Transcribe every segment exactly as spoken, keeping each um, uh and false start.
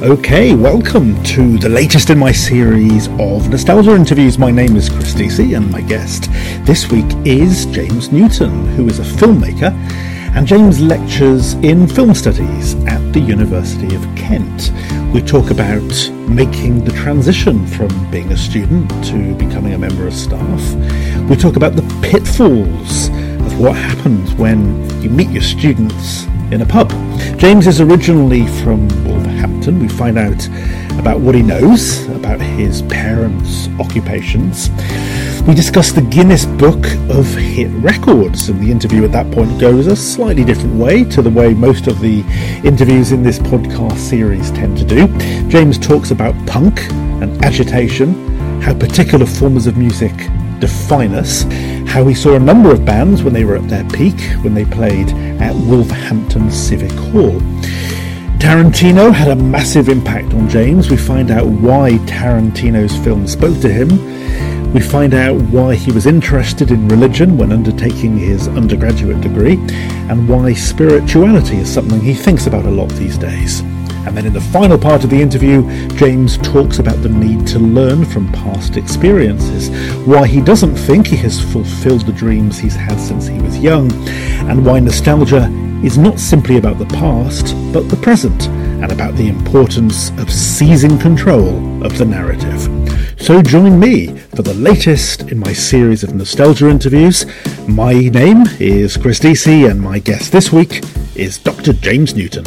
Okay, welcome to the latest in my series of nostalgia interviews. My name is Chris Deasy, and my guest this week is James Newton, who is a filmmaker, and James lectures in film studies at the University of Kent. We talk about making the transition from being a student to becoming a member of staff. We talk about the pitfalls of what happens when you meet your students in a pub. James is originally from Wolverhampton. We find out about what he knows about his parents' occupations. We discuss the Guinness Book of Hit Records, and the interview at that point goes a slightly different way to the way most of the interviews in this podcast series tend to do. James talks about punk and agitation, how particular forms of music define us, how he saw a number of bands when they were at their peak, when they played at Wolverhampton Civic Hall. Tarantino had a massive impact on James. We find out why Tarantino's film spoke to him. We find out why he was interested in religion when undertaking his undergraduate degree, and why spirituality is something he thinks about a lot these days. And then in the final part of the interview, James talks about the need to learn from past experiences, why he doesn't think he has fulfilled the dreams he's had since he was young, and why nostalgia is not simply about the past, but the present, and about the importance of seizing control of the narrative. So join me for the latest in my series of nostalgia interviews. My name is Chris Deasy, and my guest this week is Doctor James Newton.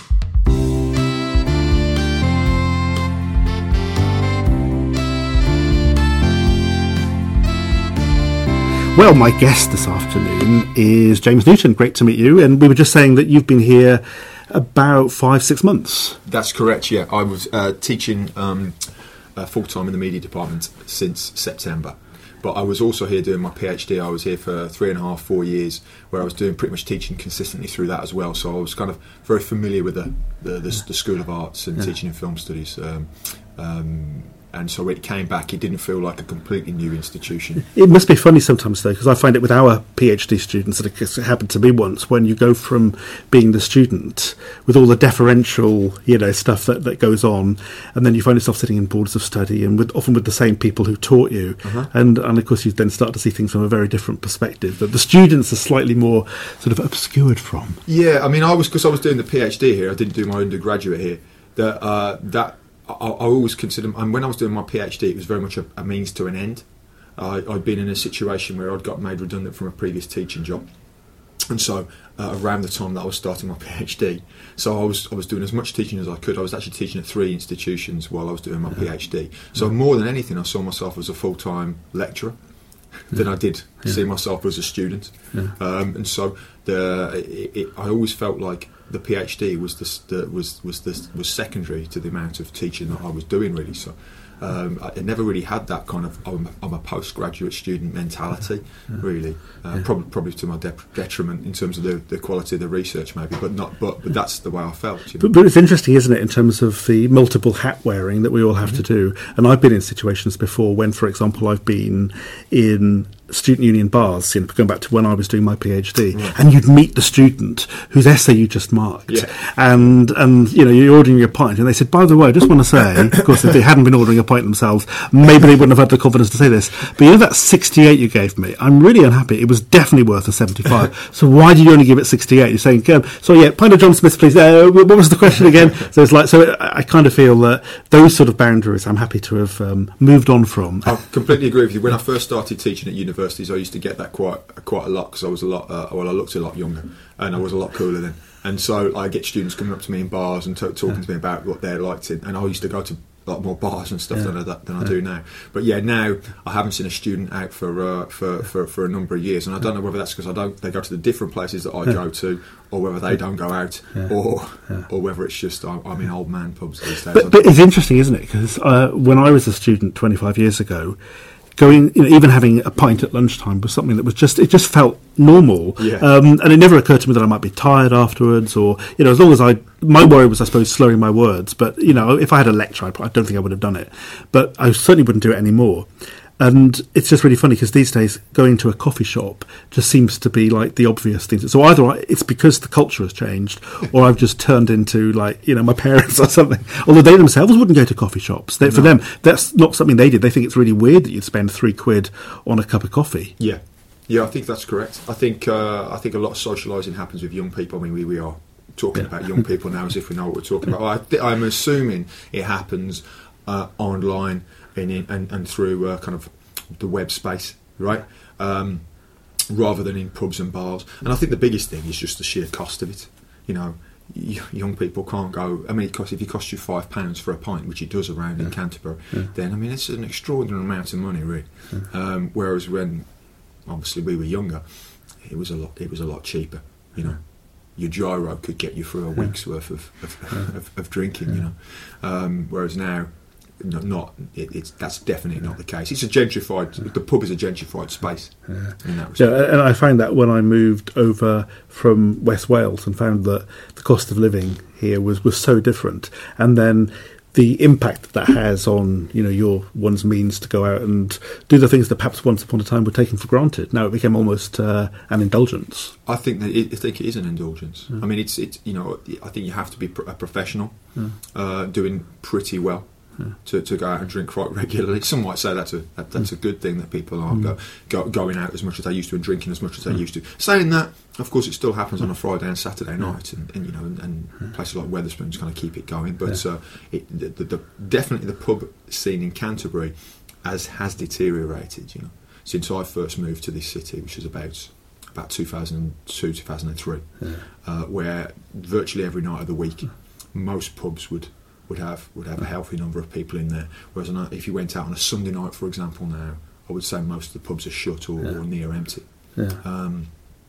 Well, my guest this afternoon is James Newton. Great to meet you. And we were just saying that you've been here about five, six months. That's correct, yeah. I was uh, teaching um, uh, full-time in the media department since September. But I was also here doing my PhD. I was here for three and a half, four years, where I was doing pretty much teaching consistently through that as well. So I was kind of very familiar with the the, the, the School of Arts and yeah. teaching in film studies. Um, um, And so when it came back, it didn't feel like a completely new institution. It must be funny sometimes, though, because I find it with our PhD students, that it happened to me once, when you go from being the student with all the deferential, you know, stuff that, that goes on, and then you find yourself sitting in boards of study, and with, often with the same people who taught you, uh-huh. and, and of course you then start to see things from a very different perspective that the students are slightly more sort of obscured from. Yeah, I mean, I was because I was doing the PhD here, I didn't do my undergraduate here, that uh, that... I, I always consider, and when I was doing my PhD, it was very much a, a means to an end. Uh, I'd been in a situation where I'd got made redundant from a previous teaching job, and so uh, around the time that I was starting my PhD, so I was I was doing as much teaching as I could. I was actually teaching at three institutions while I was doing my PhD. So more than anything, I saw myself as a full-time lecturer than I did yeah. see myself as a student, yeah. um, and so the it, it, I always felt like the PhD was the, the was was the, was secondary to the amount of teaching that I was doing, really. So um, I never really had that kind of I'm, I'm a postgraduate student mentality, yeah. really. Uh, yeah. Probably probably to my de- detriment in terms of the, the quality of the research, maybe, but not. But but that's the way I felt. You know? But, but it's interesting, isn't it, in terms of the multiple hat wearing that we all have mm-hmm. to do. And I've been in situations before when, for example, I've been in student union bars, you know, going back to when I was doing my PhD, right. and you'd meet the student whose essay you just marked, yeah. and and you know you're ordering your pint, and they said, by the way, I just want to say, of course, if they hadn't been ordering a pint themselves, maybe they wouldn't have had the confidence to say this. But you know that sixty-eight you gave me, I'm really unhappy. It was definitely worth a seventy-five. So why did you only give it sixty-eight? You're saying, um, so yeah, pint of John Smith, please. Uh, what was the question again? So it's like, so I, I kind of feel that those sort of boundaries, I'm happy to have um, moved on from. I completely agree with you. When I first started teaching at universities, I used to get that quite quite a lot because I was a lot uh, well I looked a lot younger and I was a lot cooler then, and so I get students coming up to me in bars and t- talking yeah. to me about what they liked it, and I used to go to a lot more bars and stuff yeah. than I, than I yeah. do now. But yeah, now I haven't seen a student out for uh, for, for for a number of years, and I don't know whether that's because I don't they go to the different places that I yeah. go to, or whether they don't go out, yeah. or yeah. or whether it's just I'm, I'm in old man pubs these days. But, but it's interesting, isn't it? Because uh, when I was a student twenty-five years ago, going, you know, even having a pint at lunchtime was something that was just, it just felt normal. Yeah. Um, and it never occurred to me that I might be tired afterwards, or, you know, as long as I, my worry was, I suppose, slurring my words. But, you know, if I had a lecture, I don't think I would have done it. But I certainly wouldn't do it anymore. And it's just really funny because these days going to a coffee shop just seems to be like the obvious thing. So either it's because the culture has changed, or I've just turned into like, you know, my parents or something. Although they themselves wouldn't go to coffee shops. They, no. For them, that's not something they did. They think it's really weird that you'd spend three quid on a cup of coffee. Yeah, yeah, I think that's correct. I think uh, I think a lot of socialising happens with young people. I mean, we, we are talking yeah. about young people now as if we know what we're talking about. Well, I th- I'm assuming it happens uh, online and, in, and and through uh, kind of the web space, right? Um, rather than in pubs and bars. And I think the biggest thing is just the sheer cost of it. You know, y- young people can't go. I mean, it costs, if it costs you five pounds for a pint, which it does around yeah. in Canterbury, yeah. then I mean it's an extraordinary amount of money, really. Yeah. Um, whereas when obviously we were younger, it was a lot. It was a lot cheaper. You know, your gyro could get you through a week's yeah. worth of of, yeah. of of drinking. Yeah. You know, um, whereas now. Not, not it, it's that's definitely not the case. It's a gentrified. The pub is a gentrified space. Yeah. In that respect. Yeah, and I found that when I moved over from West Wales and found that the cost of living here was, was so different, and then the impact that, that has on you know your one's means to go out and do the things that perhaps once upon a time were taken for granted. Now it became almost uh, an indulgence. I think that it, I think it is an indulgence. Yeah. I mean, it's it's you know I think you have to be a professional, yeah. uh, doing pretty well. Yeah. To, to go out and drink quite regularly. Some might say that's a that, that's a good thing, that people aren't mm. go, go, going out as much as they used to and drinking as much as they mm. used to. Saying that, of course, it still happens on a Friday and Saturday night, and, and you know, and, and yeah. places like Wetherspoons kind of keep it going. But yeah. uh, it, the, the, the, definitely the pub scene in Canterbury has has deteriorated. You know, since I first moved to this city, which was about about two thousand two, two thousand three, yeah. uh, where virtually every night of the week, most pubs would. would have would have a healthy number of people in there. Whereas if you went out on a Sunday night, for example, now I would say most of the pubs are shut or, yeah. or near empty. Yeah. Um,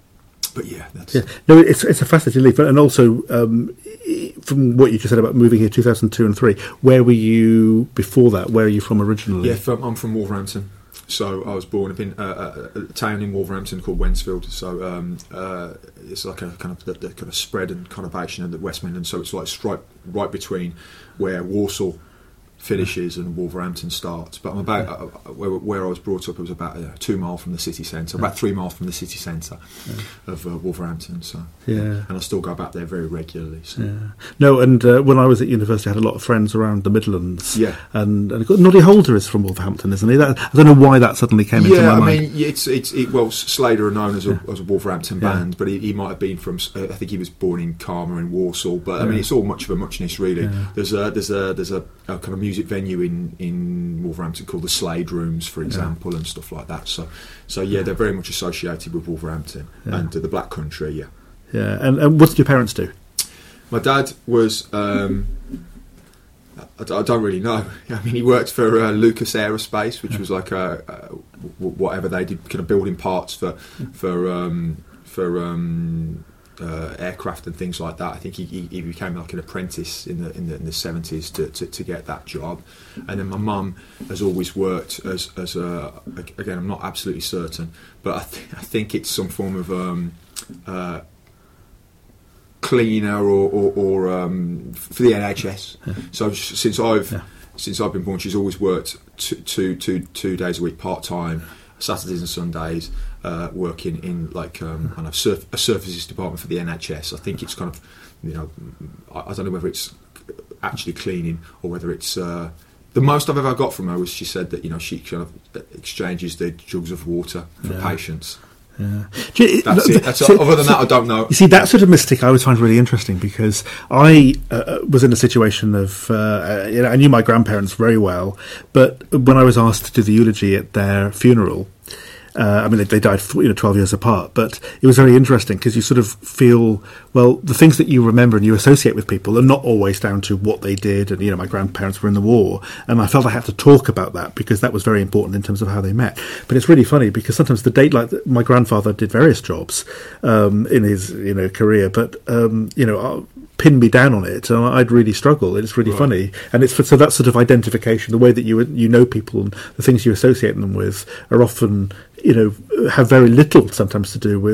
but yeah, that's yeah. No, it's it's a fascinating leap, and also um, from what you just said about moving here, two thousand two and three. Where were you before that? Where are you from originally? Yeah, from, I'm from Wolverhampton. So I was born up in uh, a, a town in Wolverhampton called Wensfield. So um, uh, it's like a kind of the, the kind of spread and conurbation of the West Midlands. So it's like right, right between where Walsall finishes and Wolverhampton starts. But I'm about uh, where, where I was brought up. It was about uh, two mile from the city centre, about three miles from the city centre yeah. of uh, Wolverhampton. So yeah, and I still go back there very regularly. So. Yeah. No, and uh, when I was at university, I had a lot of friends around the Midlands. Yeah, and, and Noddy Holder is from Wolverhampton, isn't he? That, I don't know why that suddenly came yeah, into my I mind. Yeah, I mean, it's it's it, well, Slater are known as a, yeah. as a Wolverhampton yeah. band, but he, he might have been from. Uh, I think he was born in Carmer in Walsall. But yeah. I mean, it's all much of a muchness, really. Yeah. There's a there's a there's a, a kind of music venue in. in Wolverhampton called the Slade Rooms, for example, yeah. and stuff like that. So, so yeah, they're very much associated with Wolverhampton yeah. and uh, the Black Country. Yeah, yeah. And, and what did your parents do? My dad was. Um, I, I don't really know. I mean, he worked for uh, Lucas Aerospace, which yeah. was like a, a whatever they did, kind of building parts for for um, for. Um, Uh, aircraft and things like that. I think he, he, he became like an apprentice in the in the, in the seventies to, to, to get that job. And then my mum has always worked as as a again I'm not absolutely certain, but I, th- I think it's some form of um, uh, cleaner or, or, or um, for the N H S. Yeah. So since I've yeah. since I've been born, she's always worked two, two, two, two days a week part time, Saturdays and Sundays. Uh, working in like um, kind of surf- a services department for the N H S. I think it's kind of, you know, I, I don't know whether it's actually cleaning or whether it's uh, the most I've ever got from her was she said that you know she kind of exchanges the jugs of water for yeah. patients. Yeah. You, that's it. That's so, other than that, I don't know. You see, that sort of mystic I always find really interesting because I uh, was in a situation of, uh, you know, I knew my grandparents very well, but when I was asked to do the eulogy at their funeral. Uh, I mean, they, they died, you know, twelve years apart, but it was very interesting because you sort of feel, well, the things that you remember and you associate with people are not always down to what they did. And, you know, my grandparents were in the war, and I felt I had to talk about that because that was very important in terms of how they met. But it's really funny because sometimes the date, like my grandfather did various jobs um, in his, you know, career, but, um, you know, I'll, pin me down on it, and I'd really struggle. It's really right. funny, and it's for, so that sort of identification, the way that you you know people and the things you associate them with, are often, you know, have very little sometimes to do with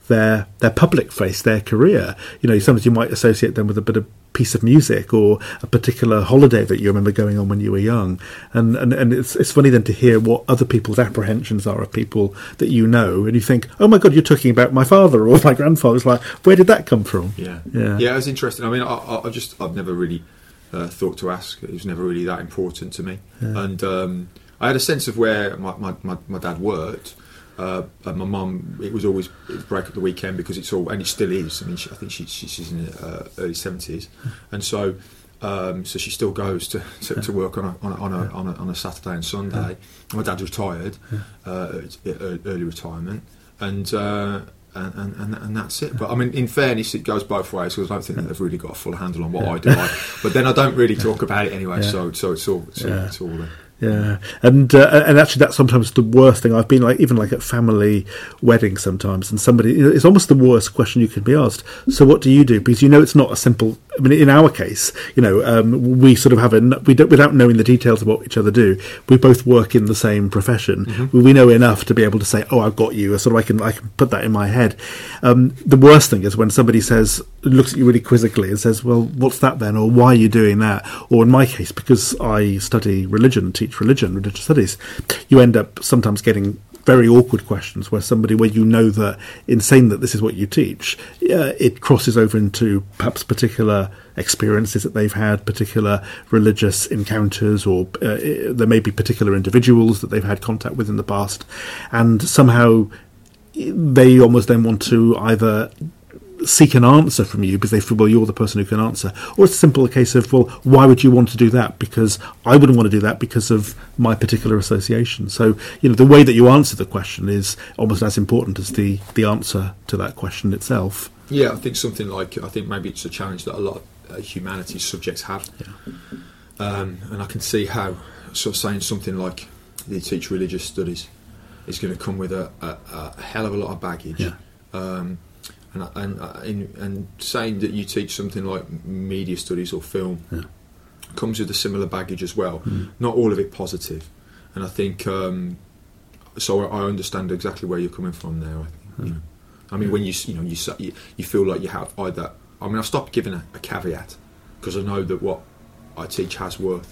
their their public face, their career. You know, sometimes you might associate them with a bit of piece of music or a particular holiday that you remember going on when you were young, and and, and it's it's funny then to hear what other people's apprehensions are of people that you know, and you think, oh my god, you're talking about my father or my grandfather. It's like, where did that come from? Yeah, yeah, yeah. It was interesting. I mean, I, I just I've never really uh, thought to ask. It was never really that important to me, yeah. and um, I had a sense of where my my, my, my dad worked. Uh, and my mum, it was always it was break up the weekend because it's all, and it still is. I mean, she, I think she, she, she's in her uh, early seventies, and so um, so she still goes to, to, to work on a on a, on a on a on a Saturday and Sunday. My dad's retired, uh, early retirement, and, uh, and and and that's it. But I mean, in fairness, it goes both ways because I don't think that they've really got a full handle on what I do. I, but then I don't really talk about it anyway, so so it's all it's all, it's all there. Yeah, and uh, and actually that's sometimes the worst thing. I've been like even like at family weddings sometimes, and somebody, it's almost the worst question you can be asked. So what do you do? Because you know it's not a simple. I mean, in our case, you know, um, we sort of have a we don't without knowing the details of what each other do. We both work in the same profession. Mm-hmm. We, we know enough to be able to say, "Oh, I've got you." Sort of, I can I can put that in my head. Um, the worst thing is when somebody says, looks at you really quizzically and says, "Well, what's that then?" Or "Why are you doing that?" Or in my case, because I study religion, teach religion, religious studies, you end up sometimes getting very awkward questions where somebody, where you know that in saying that this is what you teach, uh, it crosses over into perhaps particular experiences that they've had, particular religious encounters, or uh, there may be particular individuals that they've had contact with in the past, and somehow they almost then want to either seek an answer from you because they feel, well, you're the person who can answer, or it's a simple case of, well, why would you want to do that? Because I wouldn't want to do that because of my particular association. So, you know, the way that you answer the question is almost as important as the the answer to that question itself. Yeah, I think something like, I think maybe it's a challenge that a lot of uh, humanities subjects have, yeah. um, and I can see how sort of saying something like you teach religious studies is going to come with a, a, a hell of a lot of baggage. Yeah. Um, And, and, and, and saying that you teach something like media studies or film yeah. comes with a similar baggage as well. Mm. Not all of it positive, and I think um, so. I understand exactly where you're coming from there. I think. Mm. You know. I mean, yeah. when you you know you you feel like you have either. I mean, I've stopped giving a, a caveat because I know that what I teach has worth.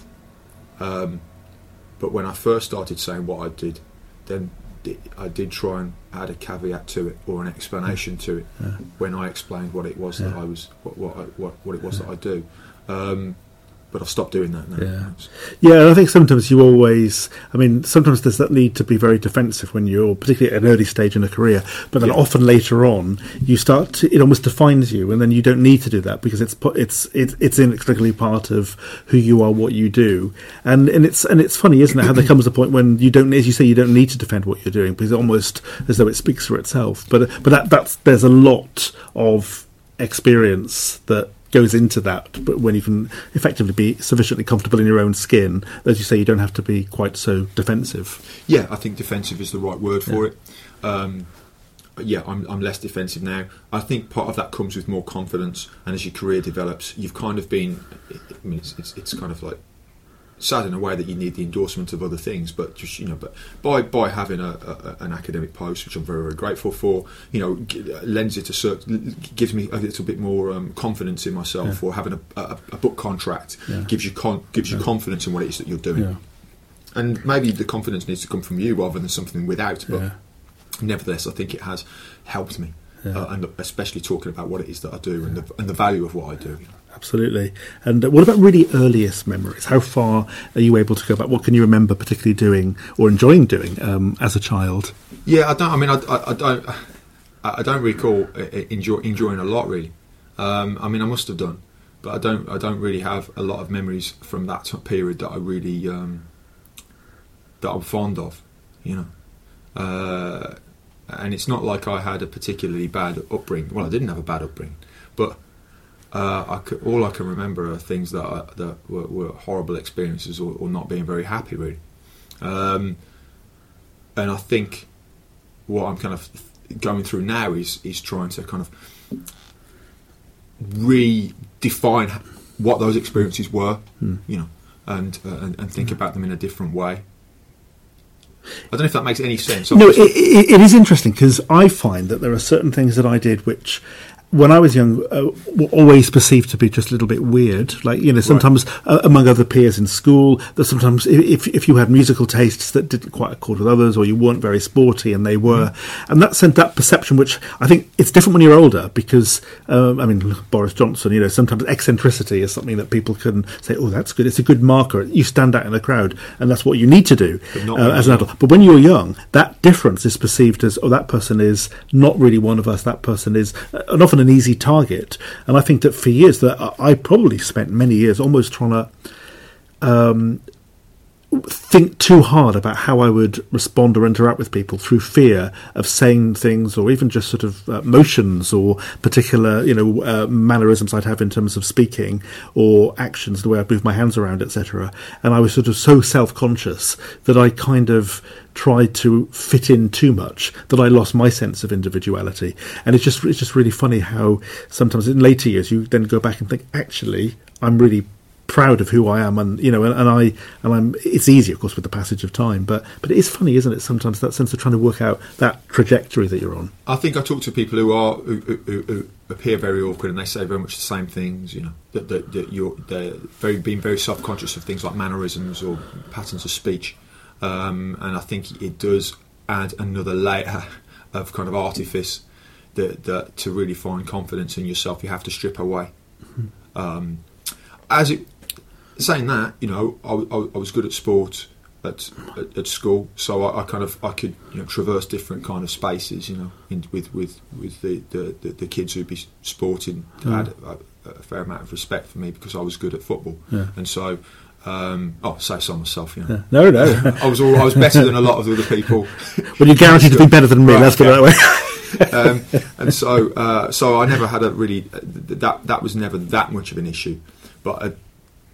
Um, but when I first started saying what I did, then I did try and add a caveat to it or an explanation to it yeah. when I explained what it was yeah. that I was, what what I, what, what it was yeah. that I do. Um, but I've stopped doing that now. Yeah, yeah. And I think sometimes you always, I mean, sometimes there's that need to be very defensive when you're, particularly at an early stage in a career. But then yeah. often later on, you start to, it almost defines you, and then you don't need to do that because it's it's it's it's inextricably part of who you are, what you do, and and it's and it's funny, isn't it? How there comes a point when you don't, as you say, you don't need to defend what you're doing because it's almost as though it speaks for itself. But but that that's there's a lot of experience that goes into that, but when you can effectively be sufficiently comfortable in your own skin, as you say, you don't have to be quite so defensive. Yeah, I think defensive is the right word for yeah. it. Um, yeah, I'm, I'm less defensive now. I think part of that comes with more confidence, and as your career develops, you've kind of been. I mean, it's it's, it's kind of like sad in a way that you need the endorsement of other things, but just you know, but by by having a, a an academic post, which I'm very very grateful for, you know, lends it a certain, gives me a little bit more um, confidence in myself. Yeah. Or having a, a, a book contract yeah. gives you con- gives you yeah. confidence in what it is that you're doing, yeah. and maybe the confidence needs to come from you rather than something without. But yeah. nevertheless, I think it has helped me, yeah. uh, and especially talking about what it is that I do yeah. and the and the value of what I do. Absolutely. And uh, what about really earliest memories? How far are you able to go back? What can you remember particularly doing or enjoying doing um, as a child? Yeah, I don't. I mean, I, I, I don't. I don't recall enjoy, enjoying a lot really. Um, I mean, I must have done, but I don't. I don't really have a lot of memories from that period that I really um, that I'm fond of. You know, uh, and it's not like I had a particularly bad upbringing. Well, I didn't have a bad upbringing, but. Uh, I could, all I can remember are things that I, that were, were horrible experiences or, or not being very happy really, um, and I think what I'm kind of going through now is is trying to kind of redefine what those experiences were, mm. you know, and, uh, and and think about them in a different way. I don't know if that makes any sense. No, it, it, it is interesting because I find that there are certain things that I did which, when I was young, uh, were always perceived to be just a little bit weird. Like, you know, sometimes right. uh, among other peers in school, that sometimes if if you had musical tastes that didn't quite accord with others, or you weren't very sporty and they were, mm. and that sent that perception, which I think it's different when you're older because, um, I mean, Boris Johnson, you know, sometimes eccentricity is something that people can say, oh, that's good. It's a good marker. You stand out in the crowd, and that's what you need to do uh, as an adult. But when you're young, that difference is perceived as, oh, that person is not really one of us. That person is, uh, and often an easy target. And I think that for years that I probably spent many years almost trying to um, think too hard about how I would respond or interact with people through fear of saying things, or even just sort of uh, motions or particular, you know, uh, mannerisms I'd have in terms of speaking or actions, the way I move my hands around, et cetera. And I was sort of so self-conscious that I kind of tried to fit in too much that I lost my sense of individuality. And it's just it's just really funny how sometimes in later years you then go back and think, actually, I'm really proud of who I am, and you know, and, and I and I'm. It's easy, of course, with the passage of time, but but it is funny, isn't it? Sometimes that sense of trying to work out that trajectory that you're on. I think I talk to people who are who, who, who appear very awkward, and they say very much the same things. You know, that, that, that you're they're very being very self-conscious of things like mannerisms or patterns of speech, um, and I think it does add another layer of kind of artifice that that to really find confidence in yourself, you have to strip away. Mm-hmm. Um, as it. Saying that, you know, I, I, I was good at sport at, at, at school, so I, I kind of I could you know traverse different kind of spaces, you know, in, with with with the, the, the, the kids who'd be sporting. Mm. Had a, a fair amount of respect for me because I was good at football, yeah. and so um, oh, say so myself, you know. Yeah. No, no, I was all, I was better than a lot of the other people. Well, you're guaranteed to be better than me. Right, let's put it that way. um, and so uh, so I never had a really uh, that that was never that much of an issue, but. Uh,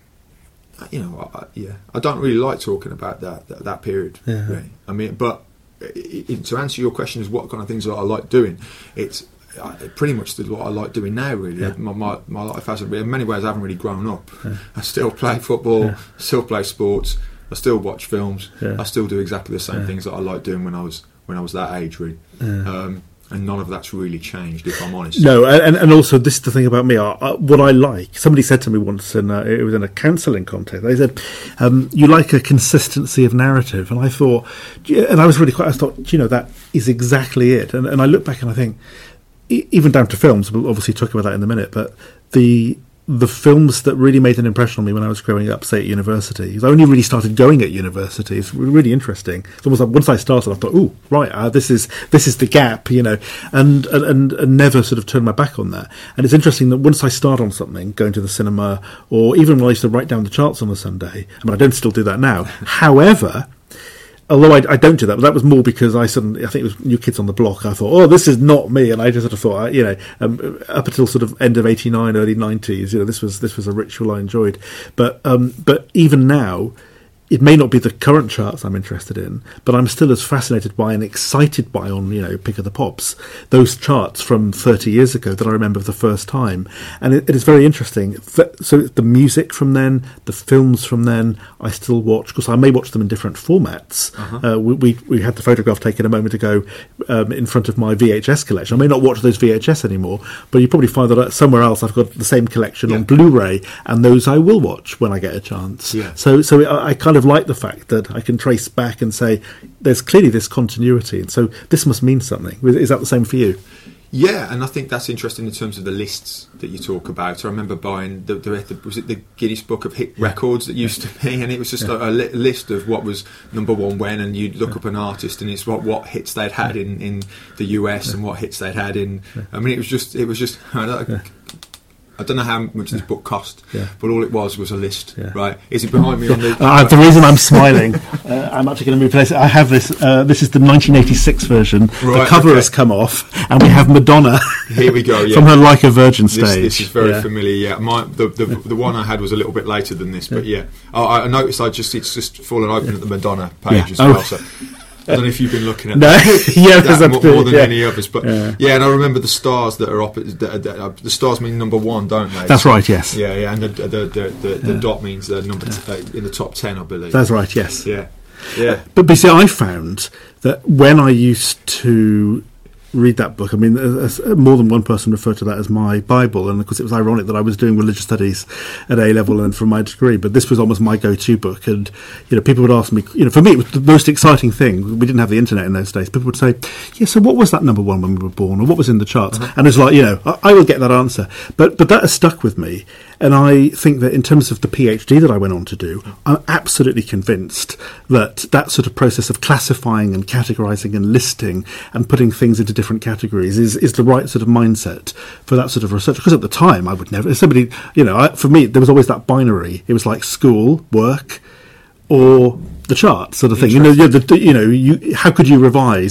You know, I, yeah, I don't really like talking about that that, that period. Yeah. Really. I mean, but it, it, to answer your question, is what kind of things that I like doing? It's uh, pretty much what I like doing now. Really, yeah. my, my my life hasn't really, in many ways, I haven't really grown up. Yeah. I still play football, yeah. still play sports, I still watch films, yeah. I still do exactly the same yeah. things that I liked doing when I was when I was that age. Really. Yeah. Um, And none of that's really changed, if I'm honest. No, and, and also this is the thing about me. I, I, what I like, somebody said to me once, in a, it was in a counselling context. They said, um, "You like a consistency of narrative," and I thought, and I was really quite. I thought, you know, that is exactly it. And, and I look back and I think, even down to films. We'll obviously talk about that in a minute, but the. The films that really made an impression on me when I was growing up, say at university, I only really started going at university. It's really interesting. It's almost like once I started, I thought, "Oh, right, uh, this is this is the gap," you know, and, and and never sort of turned my back on that. And it's interesting that once I start on something, going to the cinema, or even when I used to write down the charts on a Sunday. I mean, I don't still do that now. However. Although I, I don't do that, but that was more because I suddenly, I think it was New Kids on the Block. I thought, oh, this is not me, and I just sort of thought, you know, um, up until sort of end of eighty-nine, early nineties, you know, this was this was a ritual I enjoyed. But um, but even now, it may not be the current charts I'm interested in, but I'm still as fascinated by and excited by, on, you know, Pick of the Pops, those charts from thirty years ago that I remember for the first time. And it, it is very interesting. So the music from then, the films from then, I still watch, because I may watch them in different formats. Uh-huh. Uh, we, we we had the photograph taken a moment ago um, in front of my V H S collection. I may not watch those V H S anymore, but you probably find that somewhere else I've got the same collection yeah. on Blu-ray, and those I will watch when I get a chance. Yeah. So, so I, I kind of like the fact that I can trace back and say there's clearly this continuity, and so this must mean something. Is that the same for you? Yeah, and I think that's interesting in terms of the lists that you talk about. I remember buying the, the, the was it the Guinness Book of Hit yeah. Records that used to be, and it was just yeah. a, a li- list of what was number one when, and you'd look yeah. up an artist, and it's what, what hits they'd had yeah. in, in the U S yeah. and what hits they'd had in. Yeah. I mean, it was just it was just. I don't, yeah. I don't know how much this book cost, yeah. but all it was was a list, yeah. right? Is it behind me on the... Uh, the reason I'm smiling, uh, I'm actually going to replace it. I have this, uh, this is the nineteen eighty-six version. Right, the cover okay. has come off, and we have Madonna Here we go, yeah. from her Like a Virgin stage. This, this is very yeah. familiar, yeah. My, the, the, the one I had was a little bit later than this, but yeah. Oh, I noticed I just it's just fallen open yeah. at the Madonna page yeah. as well, oh. so... I don't know if you've been looking at no, that, yeah, that more, more than yeah. any others, but yeah. yeah, and I remember the stars that are up. That, that, uh, the stars mean number one, don't they? That's so, right. Yes. Yeah, yeah, and the the the, the, the yeah. dot means the number t- uh, in the top ten, I believe. That's right. Yes. Yeah. Yeah. But, but see, I found that when I used to read that book, I mean, as, as more than one person referred to that as my Bible, and of course it was ironic that I was doing religious studies at A level and for my degree, but this was almost my go-to book. And you know, people would ask me, you know, for me it was the most exciting thing. We didn't have the internet in those days. People would say, yeah, so what was that number one when we were born, or what was in the charts? Uh-huh. And it's like, you know, I, I will get that answer, but but that has stuck with me. And I think that in terms of the PhD that I went on to do, I'm absolutely convinced that that sort of process of classifying and categorising and listing and putting things into different categories is, is the right sort of mindset for that sort of research. Because at the time, I would never, somebody, you know, I, for me, there was always that binary. It was like school, work, or the chart sort of thing. You know, you, the, you know, you, how could you revise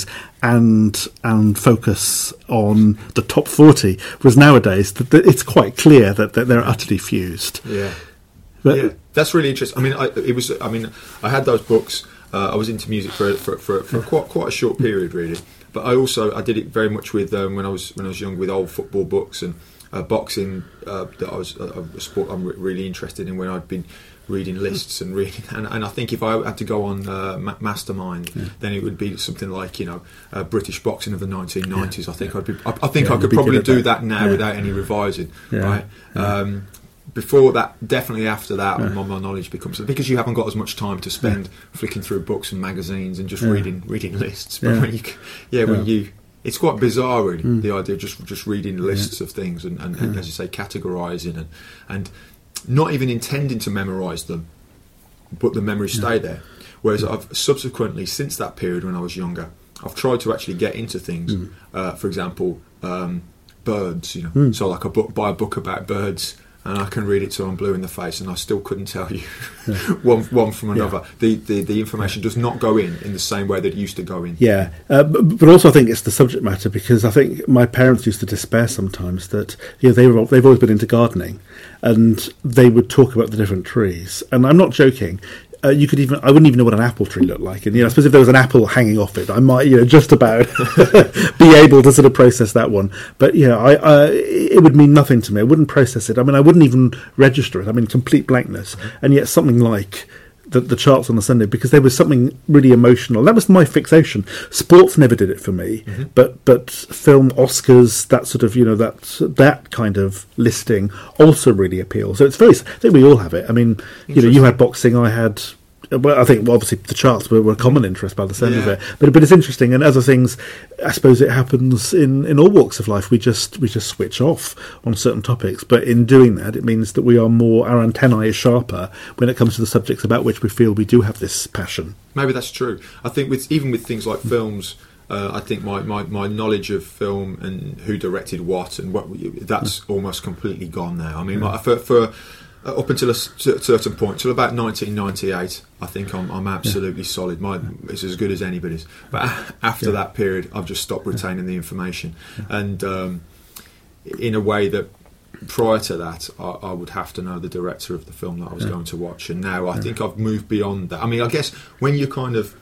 and and focus on the top forty? Whereas nowadays, the, the, it's quite clear that, that they're utterly fused. Yeah, but, yeah, that's really interesting. I mean, I, it was. I mean, I had those books. Uh, I was into music for for, for, for quite quite a short period, really. But I also I did it very much with um, when I was when I was young with old football books and uh, boxing uh, that I was uh, a sport I'm re- really interested in when I'd been reading lists and reading, and, and I think if I had to go on uh, Ma- Mastermind, yeah. then it would be something like, you know, uh, British boxing of the nineteen nineties. Yeah. I think yeah. I'd be, I, I think yeah, I could probably do that, that now yeah. without any revising, yeah. right? Yeah. Um, before that, definitely after that, yeah. my, my knowledge becomes, because you haven't got as much time to spend yeah. flicking through books and magazines and just yeah. reading reading lists. But yeah, when you, yeah, when yeah. you, it's quite bizarre, really, mm. the idea of just just reading lists yeah. of things and, and, and yeah. as you say, categorising and and. not even intending to memorise them, but the memories yeah. stay there. Whereas I've subsequently, since that period when I was younger, I've tried to actually get into things. Mm. Uh, for example, um, birds. You know, mm. so like I book, buy a book about birds, and I can read it till I'm blue in the face, and I still couldn't tell you yeah. one one from another. Yeah. The, the the information does not go in in the same way that it used to go in. Yeah, uh, but, but also I think it's the subject matter, because I think my parents used to despair sometimes that, you know, they were they've always been into gardening, and they would talk about the different trees, and I'm not joking. Uh, you could even I wouldn't even know what an apple tree looked like, and you know, I suppose if there was an apple hanging off it, I might, you know, just about be able to sort of process that one. But you know, I, I it would mean nothing to me. I wouldn't process it. I mean, I wouldn't even register it. I mean, complete blankness. Mm-hmm. And yet, something like the, the charts on the Sunday, because there was something really emotional. That was my fixation. Sports never did it for me, mm-hmm. but but film, Oscars, that sort of, you know, that that kind of listing also really appeals. So it's very. I think we all have it. I mean, you know, you had boxing, I had. Well, I think well, obviously the charts were, were a common interest by the sound yeah. of it, but but it's interesting. And other things, I suppose it happens in, in all walks of life. We just we just switch off on certain topics, but in doing that, it means that we are more, our antennae is sharper when it comes to the subjects about which we feel we do have this passion. Maybe that's true. I think with even with things like films, uh, I think my, my, my knowledge of film and who directed what and what that's mm. almost completely gone now. I mean, yeah. like, for for. Uh, up until a s- certain point, till about nineteen ninety-eight, I think I'm, I'm absolutely yeah. solid. My it's as good as anybody's. But a- after yeah. that period, I've just stopped retaining yeah. the information, yeah. and um, in a way that prior to that, I, I would have to know the director of the film that I was yeah. going to watch. And now I yeah. think I've moved beyond that. I mean, I guess when you're kind of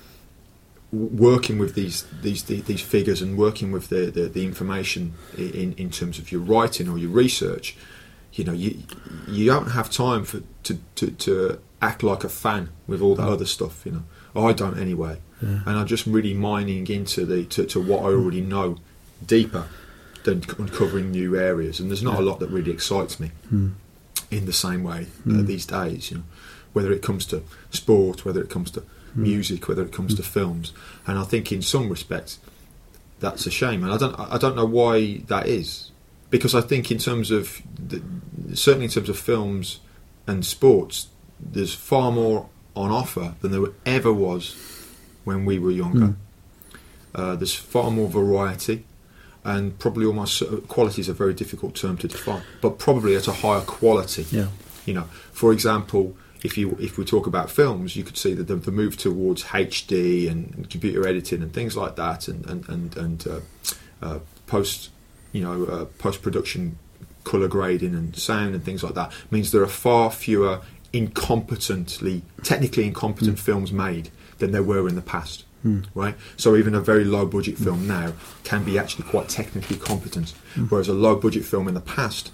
working with these these these figures and working with the the, the information in in terms of your writing or your research. You know, you you don't have time for to, to, to act like a fan with all that other stuff. You know, I don't anyway, yeah. and I'm just really mining into the to, to what I already know deeper than uncovering new areas. And there's not yeah. a lot that really excites me mm. in the same way mm. uh, these days. You know, whether it comes to sport, whether it comes to mm. music, whether it comes mm. to films, and I think in some respects that's a shame. And I don't I don't know why that is. Because I think in terms of, the, certainly in terms of films and sports, there's far more on offer than there ever was when we were younger. Mm. Uh, there's far more variety, and probably almost, quality is a very difficult term to define, but probably at a higher quality. Yeah. You know, for example, if you if we talk about films, you could see that the, the move towards H D and, and computer editing and things like that, and and and, and uh, uh, post. you know, uh, post-production colour grading and sound and things like that, means there are far fewer incompetently, technically incompetent mm. films made than there were in the past, mm. right? So even a very low-budget film mm. now can be actually quite technically competent, mm. whereas a low-budget film in the past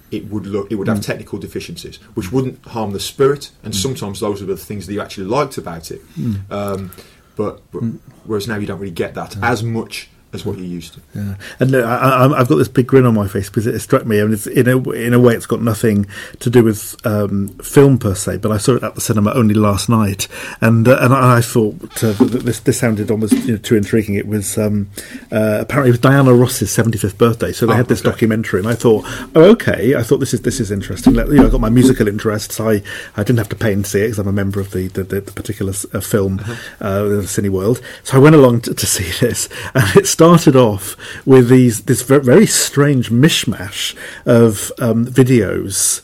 it would look, it would have mm. technical deficiencies, which wouldn't harm the spirit. And mm. sometimes those are the things that you actually liked about it. Mm. Um, but, but mm. whereas now you don't really get that yeah. as much as what you used to. Yeah. And uh, I, I've got this big grin on my face because it struck me. I mean, it's, in a in a way, it's got nothing to do with um, film per se. But I saw it at the cinema only last night, and uh, and I thought uh, that this this sounded almost you know, too intriguing. It was um, uh, apparently it was Diana Ross's seventy-fifth birthday, so they oh, had this okay. documentary, and I thought, oh, okay. I thought this is this is interesting. You know, I got my musical interests. I, I didn't have to pay and see it because I'm a member of the the, the, the particular uh, film, uh-huh. uh, the Cineworld. So I went along to, to see this, and it's started off with these this very strange mishmash of um, videos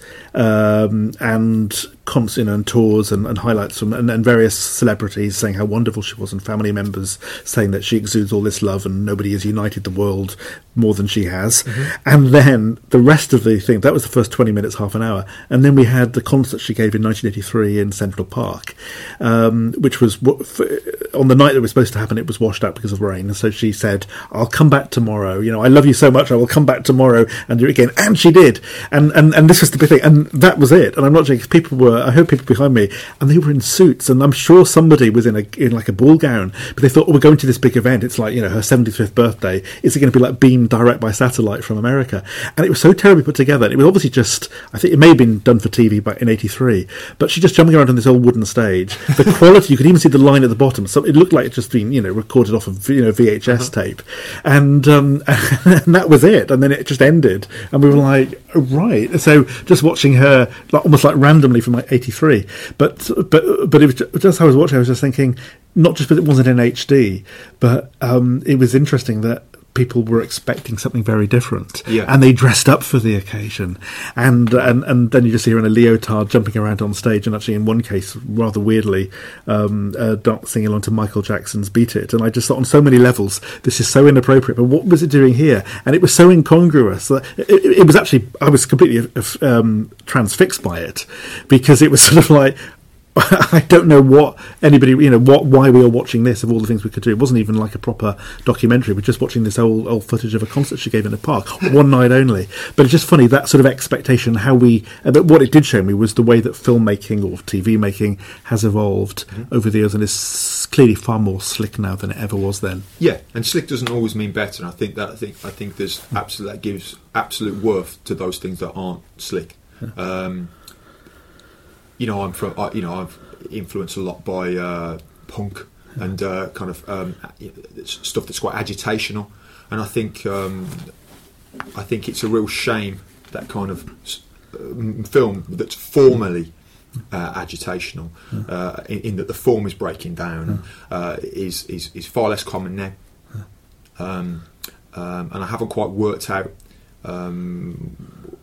um, and cons, you know, and tours and, and highlights from and, and various celebrities saying how wonderful she was, and family members saying that she exudes all this love and nobody has united the world more than she has. Mm-hmm. And then the rest of the thing, that was the first twenty minutes, half an hour, and then we had the concert she gave in nineteen eighty-three in Central Park, um, which was on the night that was supposed to happen. It was washed out because of rain, and so she said, I'll come back tomorrow, you know, I love you so much, I will come back tomorrow and do it again. And she did, and and, and this was the big thing, and that was it. And I'm not joking, people were, I heard people behind me, and they were in suits, and I'm sure somebody was in a in like a ball gown, but they thought, oh, we're going to this big event, it's like, you know, her seventy-fifth birthday, is it going to be like beamed direct by satellite from America? And it was so terribly put together. It was obviously just, I think it may have been done for T V back in eighty-three, but she's just jumping around on this old wooden stage. The quality, you could even see the line at the bottom, so it looked like it just been, you know, recorded off of, you know, V H S uh-huh. tape, and um, and that was it. And then it just ended, and we were like, oh, right. So just watching her, like, almost like randomly from like eighty-three, but but but it was just, just as I was watching, I was just thinking, not just because it wasn't in H D, but um, it was interesting that people were expecting something very different, yeah. and they dressed up for the occasion, and and and then you just see her in a leotard jumping around on stage, and actually in one case rather weirdly um, uh, dancing along to Michael Jackson's Beat It. And I just thought on so many levels this is so inappropriate, but what was it doing here? And it was so incongruous that it, it, it was actually, I was completely um, transfixed by it, because it was sort of like, I don't know what anybody, you know, what why we are watching this of all the things we could do. It wasn't even like a proper documentary. We're just watching this old old footage of a concert she gave in a park, one night only. But it's just funny, that sort of expectation, how we, but what it did show me was the way that filmmaking or T V making has evolved mm-hmm. over the years, and is clearly far more slick now than it ever was then. Yeah, and slick doesn't always mean better. And I think that I think I think there's absolute that gives absolute worth to those things that aren't slick. Yeah. Um, You know, I'm from. You know, I've influenced a lot by uh, punk and uh, kind of um, stuff that's quite agitational, and I think um, I think it's a real shame that kind of um, film that's formally uh, agitational, uh, in, in that the form is breaking down, uh, is, is is far less common now, um, um, and I haven't quite worked out. Um,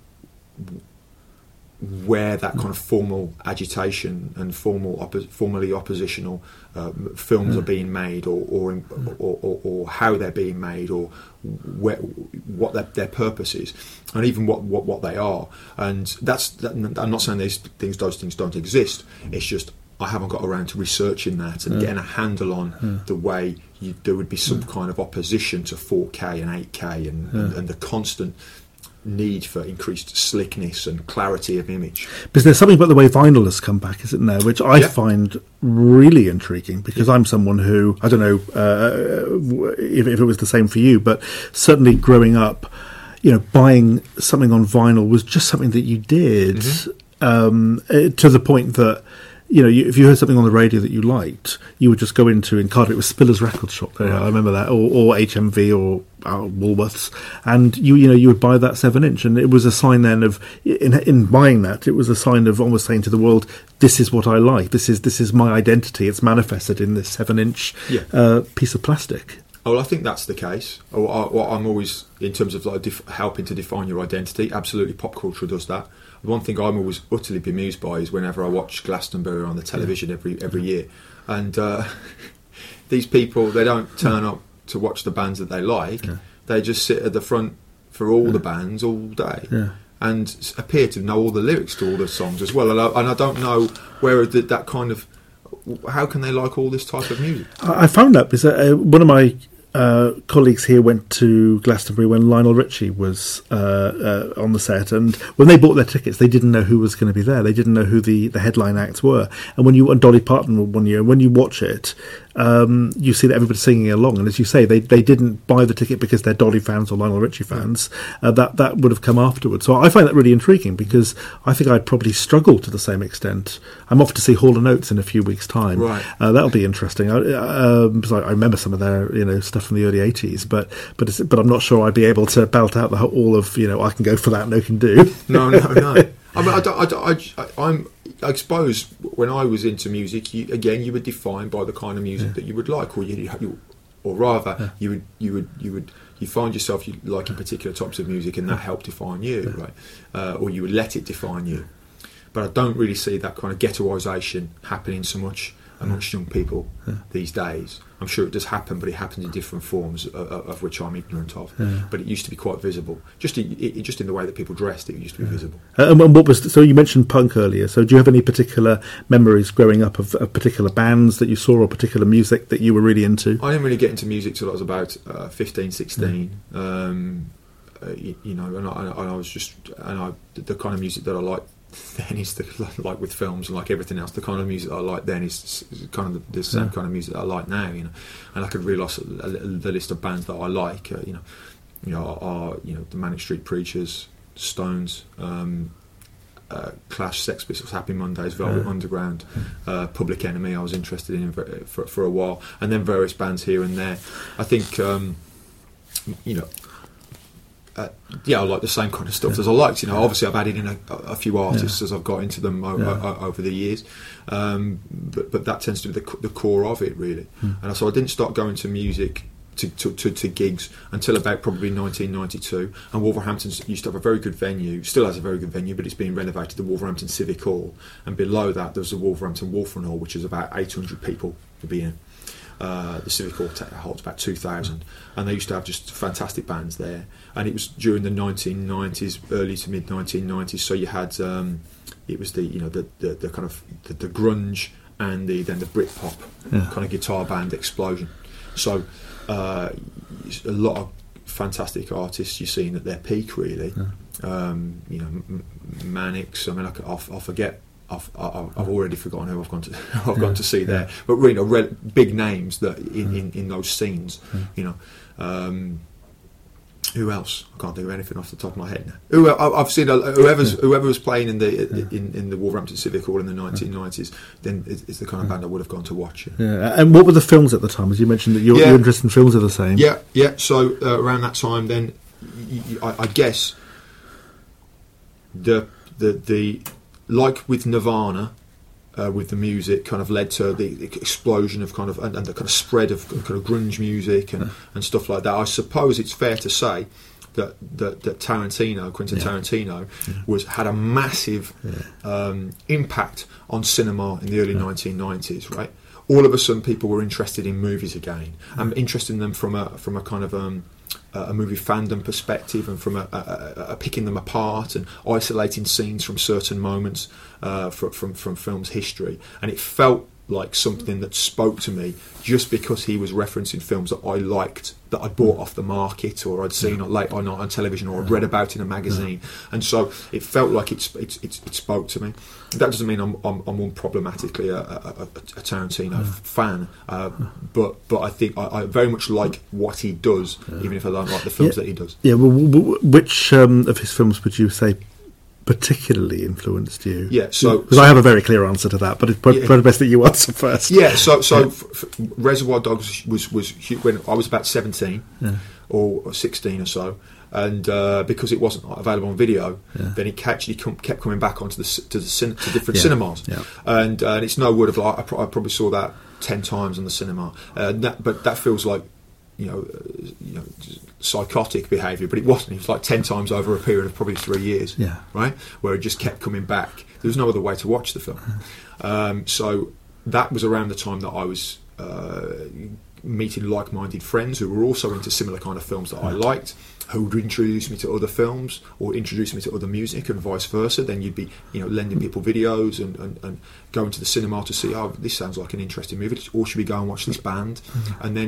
where that kind of formal agitation and formal oppo- formally oppositional um, films yeah. are being made, or or, in, or, or or how they're being made, or where, what their, their purpose is, and even what, what, what they are. And that's that, I'm not saying these things those things don't exist. It's just I haven't got around to researching that and yeah. getting a handle on yeah. the way you, there would be some yeah. kind of opposition to four K and eight K and, yeah. and, and the constant need for increased slickness and clarity of image. Because there's something about the way vinyl has come back, isn't there, which I yeah. find really intriguing, because yeah. I'm someone who, I don't know uh, if, if it was the same for you, but certainly growing up, you know, buying something on vinyl was just something that you did, mm-hmm. um, to the point that, you know, you, if you heard something on the radio that you liked, you would just go into, in Cardiff, it was Spiller's Record Shop there, right. I remember that, or, or H M V, or uh, Woolworths, and you you know, you would buy that seven inch, and it was a sign then of, in, in buying that, it was a sign of almost saying to the world, this is what I like, this is this is my identity, it's manifested in this seven inch yeah. uh, piece of plastic. Oh, well, I think that's the case. Oh, I, well, I'm always, in terms of like def- helping to define your identity, absolutely pop culture does that. The one thing I'm always utterly bemused by is whenever I watch Glastonbury on the television yeah. every every year, and uh, these people, they don't turn up to watch the bands that they like, yeah. they just sit at the front for all yeah. the bands all day. Yeah. And appear to know all the lyrics to all the songs as well, and I, and I don't know where the, that kind of, how can they like all this type of music? I found that because uh, one of my uh, colleagues here went to Glastonbury when Lionel Richie was uh, uh, on the set, and when they bought their tickets, they didn't know who was going to be there. They didn't know who the, the headline acts were. And when you and Dolly Parton one year, when you watch it, um, you see that everybody's singing along. And as you say, they, they didn't buy the ticket because they're Dolly fans or Lionel Richie fans. Uh, that that would have come afterwards. So I find that really intriguing, because I think I'd probably struggle to the same extent. I'm off to see Hall and Oates in a few weeks' time. Right. Uh, that'll be interesting. I, um, because I, I remember some of their you know stuff from the early eighties, but but it's, but I'm not sure I'd be able to belt out the whole, all of you know I can go for that, no can do. No, no, no. I mean, I, don't, I, don't, I, I'm. I suppose when I was into music, you, again, you were defined by the kind of music yeah. that you would like, or you, you or rather, yeah. you would you would you would you find yourself you liking particular types of music, and that helped define you, yeah. right? Uh, or you would let it define you. But I don't really see that kind of ghettoisation happening so much amongst young people yeah. these days. I'm sure it does happen, but it happens in different forms, of, of which I'm ignorant of. Yeah. But it used to be quite visible, just in, it, just in the way that people dressed. It used to be yeah. visible. Uh, and what was so? You mentioned punk earlier. So, do you have any particular memories growing up of, of particular bands that you saw, or particular music that you were really into? I didn't really get into music till I was about uh, fifteen, sixteen. Yeah. Um, uh, you, you know, and I, and I was just, and I the kind of music that I liked then is the, like with films and like everything else, the kind of music that I like then is, is kind of the, the same yeah. kind of music that I like now, you know. And I could realise the list of bands that I like, uh, you know, you know, are you know the Manic Street Preachers, Stones, um, uh, Clash, Sex Pistols, Happy Mondays, Velvet yeah. Underground, uh, Public Enemy. I was interested in for for a while, and then various bands here and there. I think, um, you know. Uh, yeah, I like the same kind of stuff yeah. as I liked. You know, obviously I've added in a, a few artists yeah. as I've got into them o- yeah. o- over the years, um, but, but that tends to be the, the core of it, really. Mm. And so I didn't start going to music to, to, to, to gigs until about probably nineteen ninety-two. And Wolverhampton used to have a very good venue, still has a very good venue, but it's been renovated, the Wolverhampton Civic Hall. And below that, there's the Wolverhampton Wolfram Hall, which is about eight hundred people to be in. Uh, the Civic Hall holds about two thousand, and they used to have just fantastic bands there. And it was during the nineteen nineties, early to mid nineteen nineties. So you had um, it was the you know the the, the kind of the, the grunge and the then the Britpop yeah. kind of guitar band explosion. So uh, a lot of fantastic artists you're seeing at their peak, really. Yeah. Um, you know, M- Manics. I mean, I, I'll, I'll forget. I've, I've already forgotten who I've gone to. I've yeah, gone to see yeah. there, but you know, re- big names that in, in, in those scenes. Yeah. You know, um, who else? I can't think of anything off the top of my head now. Who I've seen uh, whoever's yeah. whoever was playing in the yeah. in, in the Wolverhampton Civic Hall in the nineteen nineties. Then is, is the kind of band I would have gone to watch. Yeah. yeah. And what were the films at the time? As you mentioned that your, yeah. your interest in films are the same. Yeah, yeah. So uh, around that time, then y- y- I, I guess the the the. Like with Nirvana, uh, with the music, kind of led to the explosion of kind of and, and the kind of spread of kind of grunge music and, and stuff like that. I suppose it's fair to say that that, that Tarantino, Quentin yeah. Tarantino, yeah. was had a massive yeah. um, impact on cinema in the early yeah. nineteen nineties. Right, all of a sudden, people were interested in movies again, yeah. and interested in them from a from a kind of um, a movie fandom perspective, and from a, a, a, a picking them apart and isolating scenes from certain moments uh, from, from from film's history. And it felt like something that spoke to me just because he was referencing films that I liked, that I'd bought off the market, or I'd seen yeah. late on on television, or I'd read about in a magazine. Yeah. And so it felt like it, it, it, it spoke to me. That doesn't mean I'm, I'm, I'm unproblematically a, a, a, a Tarantino yeah. fan, uh, but but I think I, I very much like what he does, yeah. even if I don't like the films yeah. that he does. Yeah. Well, which um, of his films would you say particularly influenced you? Yeah, so because so, I have a very clear answer to that, but it's probably yeah. best that you answer first. Yeah, so so yeah. F- f- Reservoir Dogs was was when I was about seventeen yeah. or sixteen or so, and uh, because it wasn't available on video, yeah. then it actually com- kept coming back onto the to the cin- to different yeah. cinemas, yeah. and uh, and it's no word of like I, pro- I probably saw that ten times on the cinema, uh, that, but that feels like. You know, uh, you know, psychotic behaviour, but it wasn't. It was like ten times over a period of probably three years, yeah. right? Where it just kept coming back. There was no other way to watch the film. Um, so that was around the time that I was uh, meeting like-minded friends who were also into similar kind of films that I liked, who would introduce me to other films or introduce me to other music, and vice versa. Then you'd be, you know, lending people videos and, and, and going to the cinema to see, oh, this sounds like an interesting movie, or should we go and watch this band? Mm-hmm. And then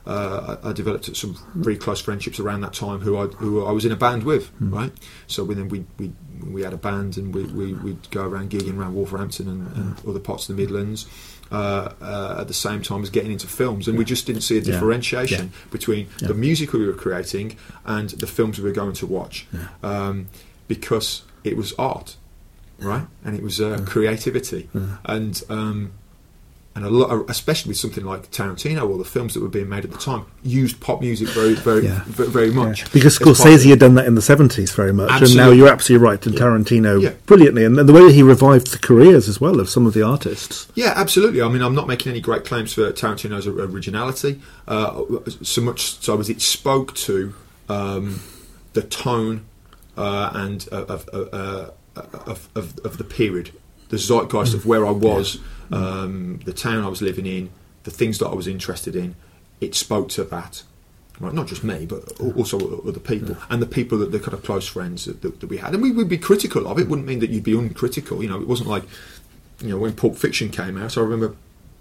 uh, I, I developed some very close friendships around that time who I who I was in a band with, mm. right? So then we we we had a band and we we we'd go around gigging around Wolverhampton and, and other parts of the Midlands. Uh, uh, at the same time as getting into films, and we just didn't see a differentiation yeah. Yeah. between yeah. the music we were creating and the films we were going to watch, yeah. um, because it was art, right? And it was uh, yeah. creativity, yeah. and um, and a lot, especially with something like Tarantino or the films that were being made at the time, used pop music very, very, yeah. very, very much. Yeah. Because Scorsese had done that in the seventies very much, absolutely. And now you're absolutely right. And yeah. Tarantino, yeah. brilliantly, and, and the way he revived the careers as well of some of the artists. Yeah, absolutely. I mean, I'm not making any great claims for Tarantino's originality, uh, so much so as it spoke to um, the tone uh, and uh, of, uh, of, of of the period, the zeitgeist mm. of where I was. Yeah. Um, the town I was living in, the things that I was interested in, it spoke to that. Right? Not just me, but also other people, yeah. and the people that the kind of close friends that, that, that we had. And we would be critical of it. Wouldn't mean that you'd be uncritical. You know, it wasn't like, you know, when Pulp Fiction came out, I remember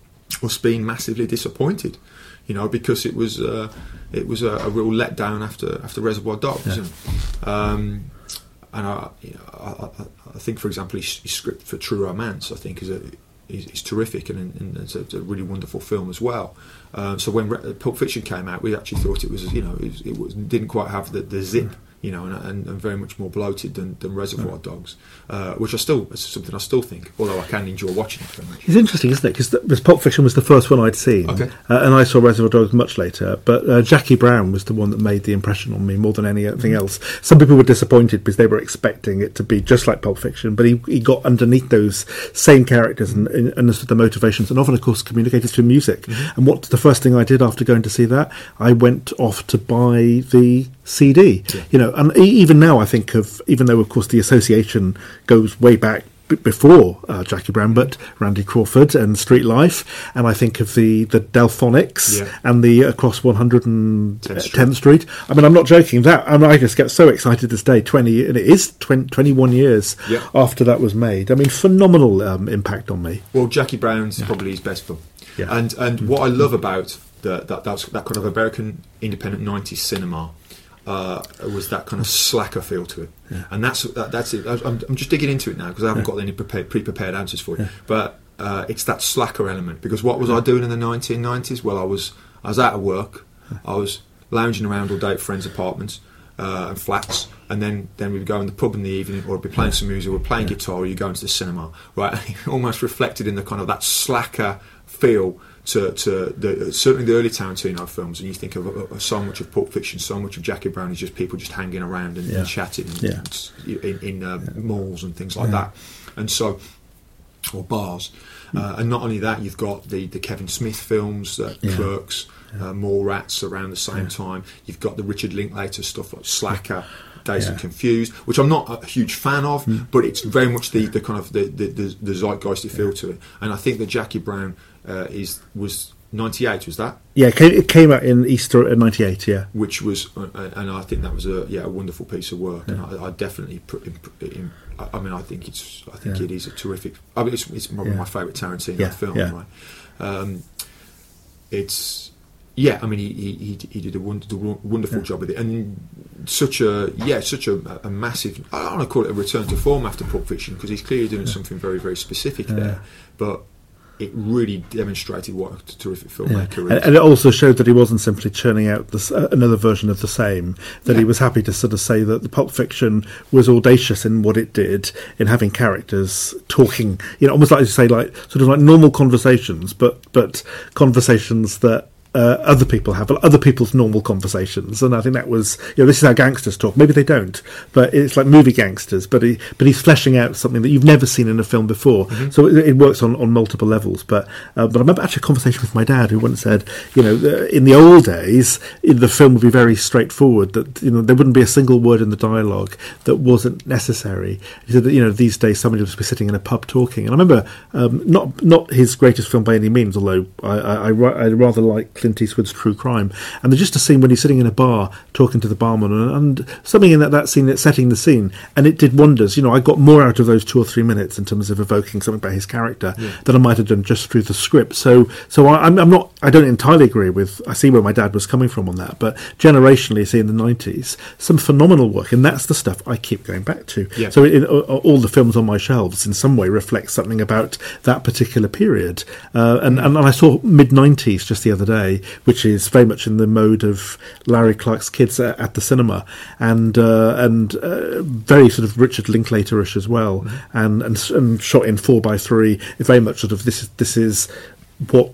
us being massively disappointed. You know, because it was uh, it was a, a real letdown after after Reservoir Dogs. Yeah. And, um, and I, you know, I, I, I think, for example, his, his script for True Romance, I think, is a Is, is terrific, and, and it's, a, it's a really wonderful film as well. Um, so when Re- Pulp Fiction came out, we actually thought it was, you know, it, was, it was, didn't quite have the, the zip, you know, and, and, and very much more bloated than, than Reservoir Dogs, uh, which I still is something I still think, although I can enjoy watching it very much. It's interesting, isn't it? Because Pulp Fiction was the first one I'd seen, okay. uh, and I saw Reservoir Dogs much later. But uh, Jackie Brown was the one that made the impression on me more than anything else. Some people were disappointed because they were expecting it to be just like Pulp Fiction, but he, he got underneath those same characters and, and understood the motivations, and often, of course, communicated through music. Mm-hmm. And what the first thing I did after going to see that, I went off to buy the C D. Yeah. You know, and even now I think of, even though of course the association goes way back b- before uh, Jackie Brown, but Randy Crawford and Street Life, and I think of the the Delphonics yeah. and the Across one hundred tenth Street. I mean, I'm not joking. That I, mean, I just get so excited this day. Twenty, and it is twenty, twenty-one years yeah. after that was made. I mean, phenomenal um, impact on me. Well, Jackie Brown's yeah. probably his best film, yeah. and and mm-hmm. what I love about the, that that's, that kind of American independent nineties cinema. Uh, was that kind of slacker feel to it, yeah. and that's that, that's it. I'm, I'm just digging into it now because I haven't yeah. got any prepared, pre-prepared answers for you. Yeah. But uh, it's that slacker element, because what was yeah. I doing in the nineteen nineties? Well, I was I was out of work, yeah. I was lounging around all day at friends' apartments uh, and flats, and then then we'd go in the pub in the evening, or I'd be playing yeah. some music, or playing yeah. guitar, or you go into the cinema, right? And it almost reflected in the kind of that slacker feel. To, to the, certainly the early Tarantino films, and you think of uh, so much of Pulp Fiction, so much of Jackie Brown is just people just hanging around and, yeah. and chatting and, yeah. and, in, in uh, yeah. malls and things like yeah. that, and so or bars, mm. uh, and not only that, you've got the, the Kevin Smith films, uh, yeah. Clerks, yeah. uh, Mallrats around the same yeah. time. You've got the Richard Linklater stuff like Slacker. Dazed yeah. and Confused, which I'm not a huge fan of, mm. but it's very much the, the kind of the, the, the, the zeitgeisty feel yeah. to it. And I think that Jackie Brown uh, is was ninety-eight, was that? Yeah, it came, it came out in Easter at ninety-eight, yeah. Which was, uh, and I think that was a yeah a wonderful piece of work, yeah. and I, I definitely put in, in, I mean, I think it's I think yeah. it is a terrific. I mean, it's, it's probably yeah. my favourite Tarantino yeah. film, yeah. right? Um, it's. Yeah, I mean, he he he did a wonderful, wonderful yeah. job with it, and such a yeah, such a, a massive. I don't want to call it a return to form after Pulp Fiction, because he's clearly doing yeah. something very very specific yeah. there, but it really demonstrated what a terrific filmmaker yeah. is. And it also showed that he wasn't simply churning out this, uh, another version of the same, that yeah. he was happy to sort of say that the Pulp Fiction was audacious in what it did, in having characters talking, you know, almost like to say like sort of like normal conversations, but but conversations that Uh, other people have, other people's normal conversations, and I think that was, you know, this is how gangsters talk. Maybe they don't, but it's like movie gangsters. But he, but he's fleshing out something that you've never seen in a film before, mm-hmm. so it, it works on, on multiple levels. But uh, but I remember actually a conversation with my dad who once said, you know, in the old days, the film would be very straightforward. That, you know, there wouldn't be a single word in the dialogue that wasn't necessary. He said that, you know, these days somebody would be sitting in a pub talking. And I remember um, not not his greatest film by any means, although I I, I, I rather like Clint Eastwood's True Crime, and there's just a scene when he's sitting in a bar talking to the barman, and, and something in that, that scene that's setting the scene, and it did wonders. You know, I got more out of those two or three minutes in terms of evoking something about his character yeah. than I might have done just through the script. So, so I, I'm, I'm not I don't entirely agree with, I see where my dad was coming from on that, but generationally, say in the nineties, some phenomenal work, and that's the stuff I keep going back to. Yeah. So in, uh, all the films on my shelves in some way reflect something about that particular period. Uh, and, and I saw mid-nineties just the other day, which is very much in the mode of Larry Clark's Kids at, at the cinema, and uh, and uh, very sort of Richard Linklater-ish as well, mm-hmm. and, and and shot in four by three, very much sort of this is, this is what,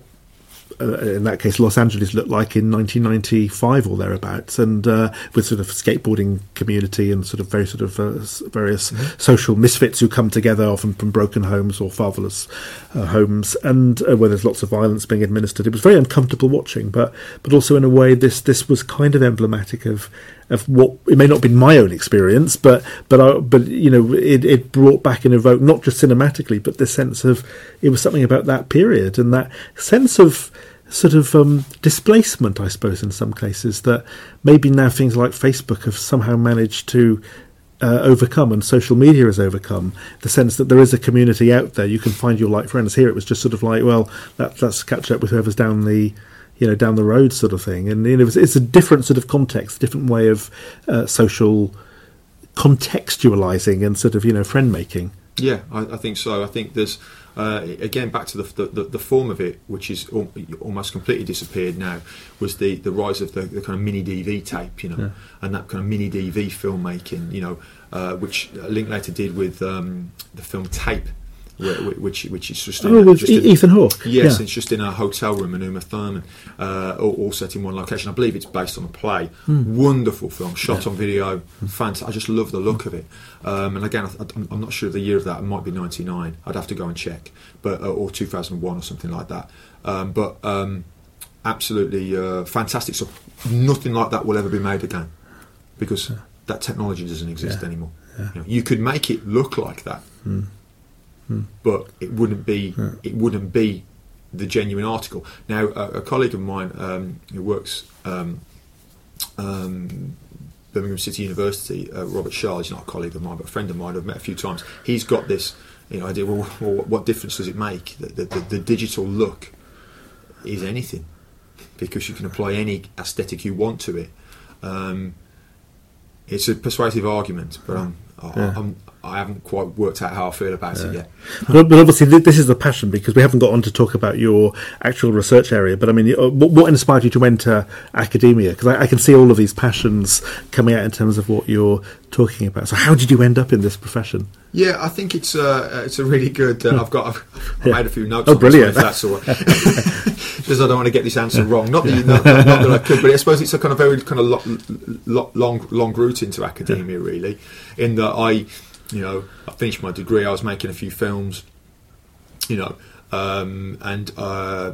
Uh, in that case, Los Angeles looked like in nineteen ninety-five or thereabouts, and uh, with sort of skateboarding community and sort of very sort of uh, various mm-hmm. social misfits who come together, often from broken homes or fatherless uh, homes, and uh, where there's lots of violence being administered. It was very uncomfortable watching, but but also in a way, this this was kind of emblematic of of what it may not have been my own experience, but but I, but you know, it, it brought back and evoked not just cinematically, but the sense of it was something about that period and that sense of sort of um, displacement, I suppose, in some cases, that maybe now things like Facebook have somehow managed to uh, overcome, and social media has overcome, the sense that there is a community out there. You can find your like friends. Here it was just sort of like, well, that, let's catch up with whoever's down the, you know, down the road sort of thing. And you know, it's, it's a different sort of context, different way of uh, social contextualizing and sort of, you know, friend making. Yeah, I, I think so. I think there's, uh, again, back to the, the the form of it, which is al- almost completely disappeared now, was the, the rise of the, the kind of mini D V tape, you know, yeah. and that kind of mini D V filmmaking, you know, uh, which Linklater did with um, the film Tape, which which is just in, oh, with just in, Ethan Hawke. Yes, yeah. It's just in a hotel room in Uma Thurman, uh, all, all set in one location. I believe it's based on a play. Mm. Wonderful film, shot yeah. on video. Mm. Fantastic. I just love the look of it. Um, and again, I, I'm not sure of the year of that. It might be ninety-nine. I'd have to go and check, but uh, or two thousand one or something like that. Um, but um, absolutely uh, fantastic. So nothing like that will ever be made again, because yeah. that technology doesn't exist yeah. anymore. Yeah. You know, you could make it look like that. Mm. But it wouldn't be yeah. it wouldn't be the genuine article. Now, a, a colleague of mine um, who works um, um, Birmingham City University, uh, Robert Shaw, he's not a colleague of mine, but a friend of mine I've met a few times. He's got this, you know, idea. Well, well what difference does it make? The, the, the, the digital look is anything, because you can apply any aesthetic you want to it. Um, it's a persuasive argument, but I'm, yeah. I'm I haven't quite worked out how I feel about yeah. it yet. But, but obviously this is the passion, because we haven't got on to talk about your actual research area. But I mean, what, what inspired you to enter academia? Because I, I can see all of these passions coming out in terms of what you're talking about. So how did you end up in this profession? Yeah, I think it's uh, it's a really good. Uh, I've got I've, I've yeah. made a few notes. Oh, on brilliant! This one, if that's all right. Because I don't want to get this answer wrong. Not that you, not, not, not that I could, but I suppose it's a kind of very kind of lo- lo- long long route into academia, really. In that I. You know, I finished my degree. I was making a few films, you know, um, and uh,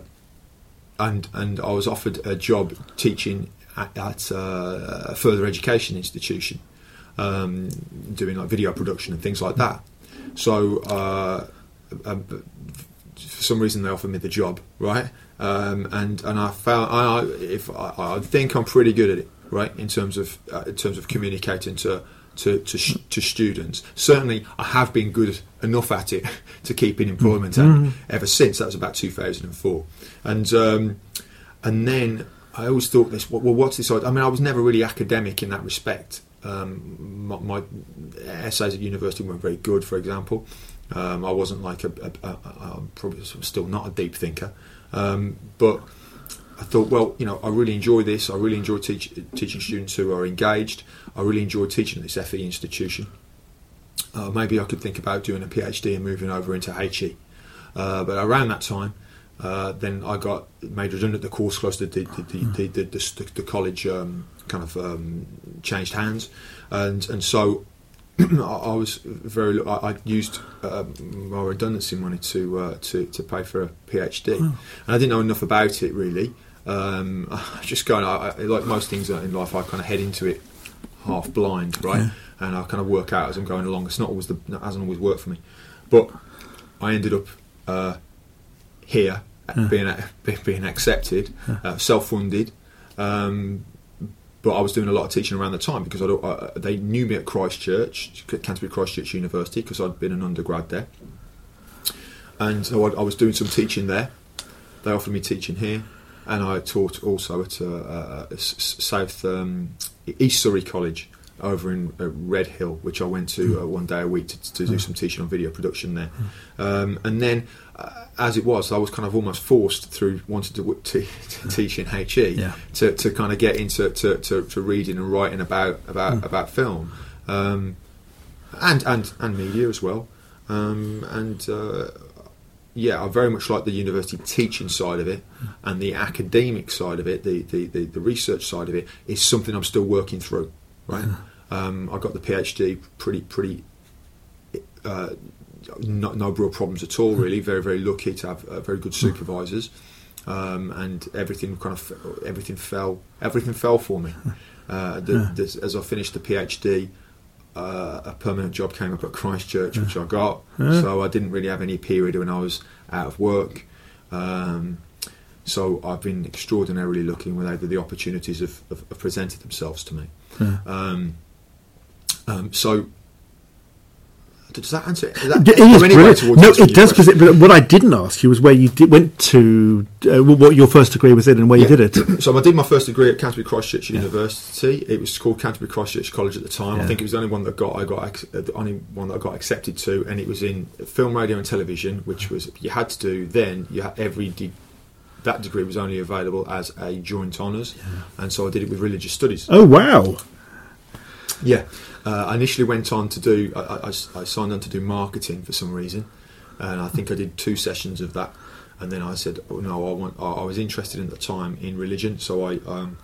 and and I was offered a job teaching at, at uh, a further education institution, um, doing like video production and things like that. So uh, um, for some reason they offered me the job, right? Um, and and I found I if I, I think I'm pretty good at it, right, in terms of uh, in terms of communicating to. To, to to students. Certainly I have been good enough at it to keep in employment mm-hmm. ever since. That was about two thousand four, and um, and then I always thought this, well, what's this? I mean, I was never really academic in that respect. Um, my, my essays at university weren't very good, for example. um, I wasn't like a, a, a, a I'm probably still not a deep thinker, um, but I thought, well, you know, I really enjoy this. I really enjoy teach, teaching students who are engaged. I really enjoy teaching at this F E institution. Uh, maybe I could think about doing a PhD and moving over into H E. Uh, but around that time, uh, then I got made redundant. The course closed. The the the, the, the, the, the college um, kind of um, changed hands, and and so I was very. I, I used uh, my redundancy money to uh, to to pay for a PhD, oh. and I didn't know enough about it really. Um, I just kind of like most things in life, I kind of head into it half blind, right? Yeah. And I kind of work out as I'm going along. It's not always the it hasn't always worked for me, but I ended up uh, here yeah. being being accepted, yeah. uh, self-funded. Um, but I was doing a lot of teaching around the time because I, uh, they knew me at Christ Church, Canterbury Christ Church University, because I'd been an undergrad there, and so I, I was doing some teaching there. They offered me teaching here. and I taught also at uh, uh, South um, East Surrey College over in uh, Red Hill, which I went to uh, one day a week to, to do some teaching on video production there. Um, and then, uh, as it was, I was kind of almost forced through wanting to, to, to teach in H E yeah. to, to kind of get into to, to, to reading and writing about about, mm. about film um, and, and and media as well. Um, and uh, yeah, I very much like the university teaching side of it, and the academic side of it, the, the, the, the research side of it, is something I'm still working through. Right, um, I got the PhD pretty, pretty, uh, not no real problems at all. Really, very, very lucky to have uh, very good supervisors, um, and everything kind of everything fell, everything fell for me. Uh, the, the, as I finished the PhD, uh, a permanent job came up at Christchurch, which I got. So I didn't really have any period when I was out of work. Um, So I've been extraordinarily lucky when the opportunities have, have, have presented themselves to me. Yeah. Um, um, so does that answer? Does that, it is brilliant. No, it does. Because but what I didn't ask you was where you did, went to, uh, what your first degree was in, and where yeah. you did it. So I did my first degree at Canterbury Christchurch yeah. University. It was called Canterbury Christchurch College at the time. Yeah. I think it was the only one that got I got the only one that I got accepted to, and it was in film, radio, and television, which was you had to do then. You had every. De- That degree was only available as a joint honours, yeah. and so I did it with religious studies. Oh wow! Yeah, uh, I initially went on to do. I, I, I signed on to do marketing for some reason, and I think I did two sessions of that, and then I said, "Oh no, I want." I was interested at the time in religion, so I. Um,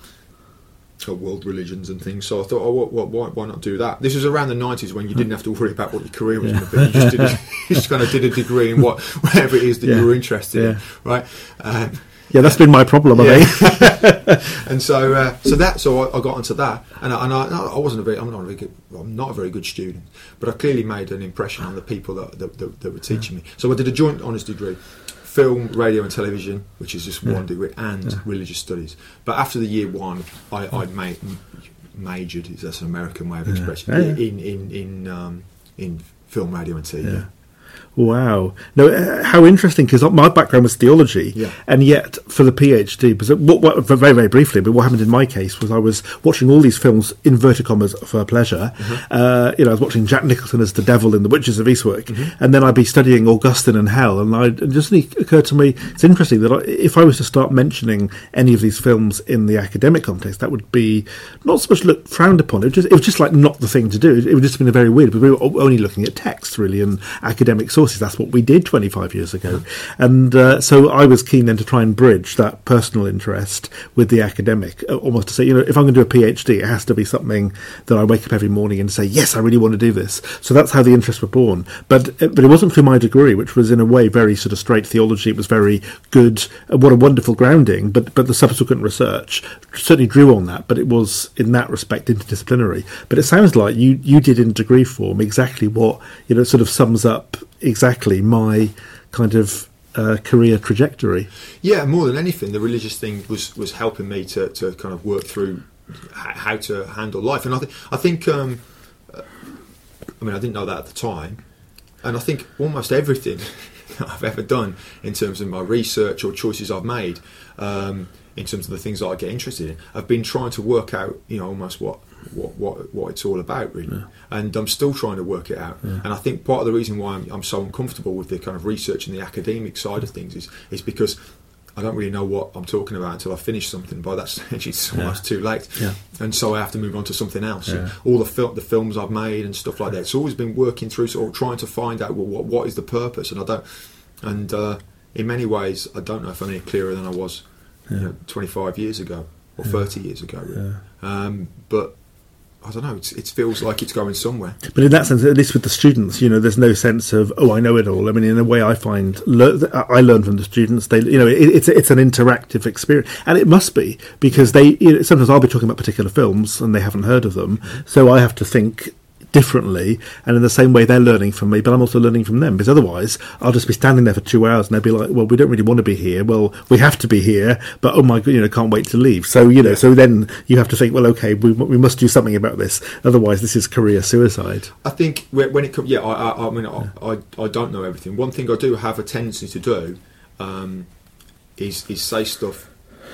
world religions and things, so I thought, oh, what, what, why, why not do that? This was around the nineties when you didn't have to worry about what your career was yeah. going to be. You just, did a, you just kind of did a degree in what, whatever it is that yeah. you were interested yeah. in, right? Um, yeah, that's been my problem, I yeah. think. and so, uh, so that, so I, I got into that, and I, and I, I wasn't a very, I'm not a very good, I'm not a very good student, but I clearly made an impression on the people that that, that, that were teaching yeah. me. So I did a joint honours degree. Film, radio and television, which is just one yeah. degree, and yeah. religious studies. But after the year one, I, I made, majored, that's an American way of yeah. expressing yeah. it, in, in, in, um, in film, radio and T V. Yeah. Wow. No, uh, how interesting, because my background was theology, yeah. and yet for the PhD, because what, what, very, very briefly, but what happened in my case was I was watching all these films, inverted commas, for pleasure. Mm-hmm. Uh, you know, I was watching Jack Nicholson as the devil in The Witches of Eastwick, mm-hmm. and then I'd be studying Augustine and Hell, and I, it just occurred to me, it's interesting that I, if I was to start mentioning any of these films in the academic context, that would be not so much looked frowned upon. It was just, it was just like not the thing to do. It would just have been very weird, because we were only looking at text, really, and academic sources. That's what we did twenty-five years ago. And uh, so I was keen then to try and bridge that personal interest with the academic, almost to say, you know, if I'm going to do a PhD, it has to be something that I wake up every morning and say, yes, I really want to do this. So that's how the interests were born. But but it wasn't through my degree, which was in a way very sort of straight theology. It was very good. What a wonderful grounding. But, but the subsequent research certainly drew on that. But it was, in that respect, interdisciplinary. But it sounds like you, you did in degree form exactly what, you know, sort of sums up exactly my kind of uh, career trajectory. Yeah, more than anything, the religious thing was, was helping me to, to kind of work through how to handle life. And I, th- I think, um, I mean, I didn't know that at the time. And I think almost everything that I've ever done in terms of my research or choices I've made, um, in terms of the things that I get interested in, I've been trying to work out, you know, almost what What, what what it's all about, really. Yeah. And I'm still trying to work it out. Yeah. And I think part of the reason why I'm, I'm so uncomfortable with the kind of research and the academic side of things is is because I don't really know what I'm talking about until I finish something. By that stage, it's almost yeah. too late. Yeah. And so I have to move on to something else. Yeah. All the fil- the films I've made and stuff like that. It's always been working through, sort of trying to find out well, what what is the purpose. And I don't. And uh, in many ways, I don't know if I'm any clearer than I was, yeah. you know, twenty-five years ago or yeah. thirty years ago. Really. Yeah. Um, but I don't know, it's, it feels like it's going somewhere. But in that sense, at least with the students, you know, there's no sense of, oh, I know it all. I mean, in a way I find, le- I learn from the students. They, you know, it, it's it's an interactive experience. And it must be, because they, you know, sometimes I'll be talking about particular films and they haven't heard of them. So I have to think differently, and in the same way they're learning from me, but I'm also learning from them, because otherwise I'll just be standing there for two hours and they'll be like, well, we don't really want to be here, well, we have to be here, but oh my god, you know, can't wait to leave. So, you know, yeah. so then you have to think, well, okay, we we must do something about this, otherwise this is career suicide. I think when it comes, yeah, I, I, I mean, yeah. I, I, I don't know everything. One thing I do have a tendency to do um, is is say stuff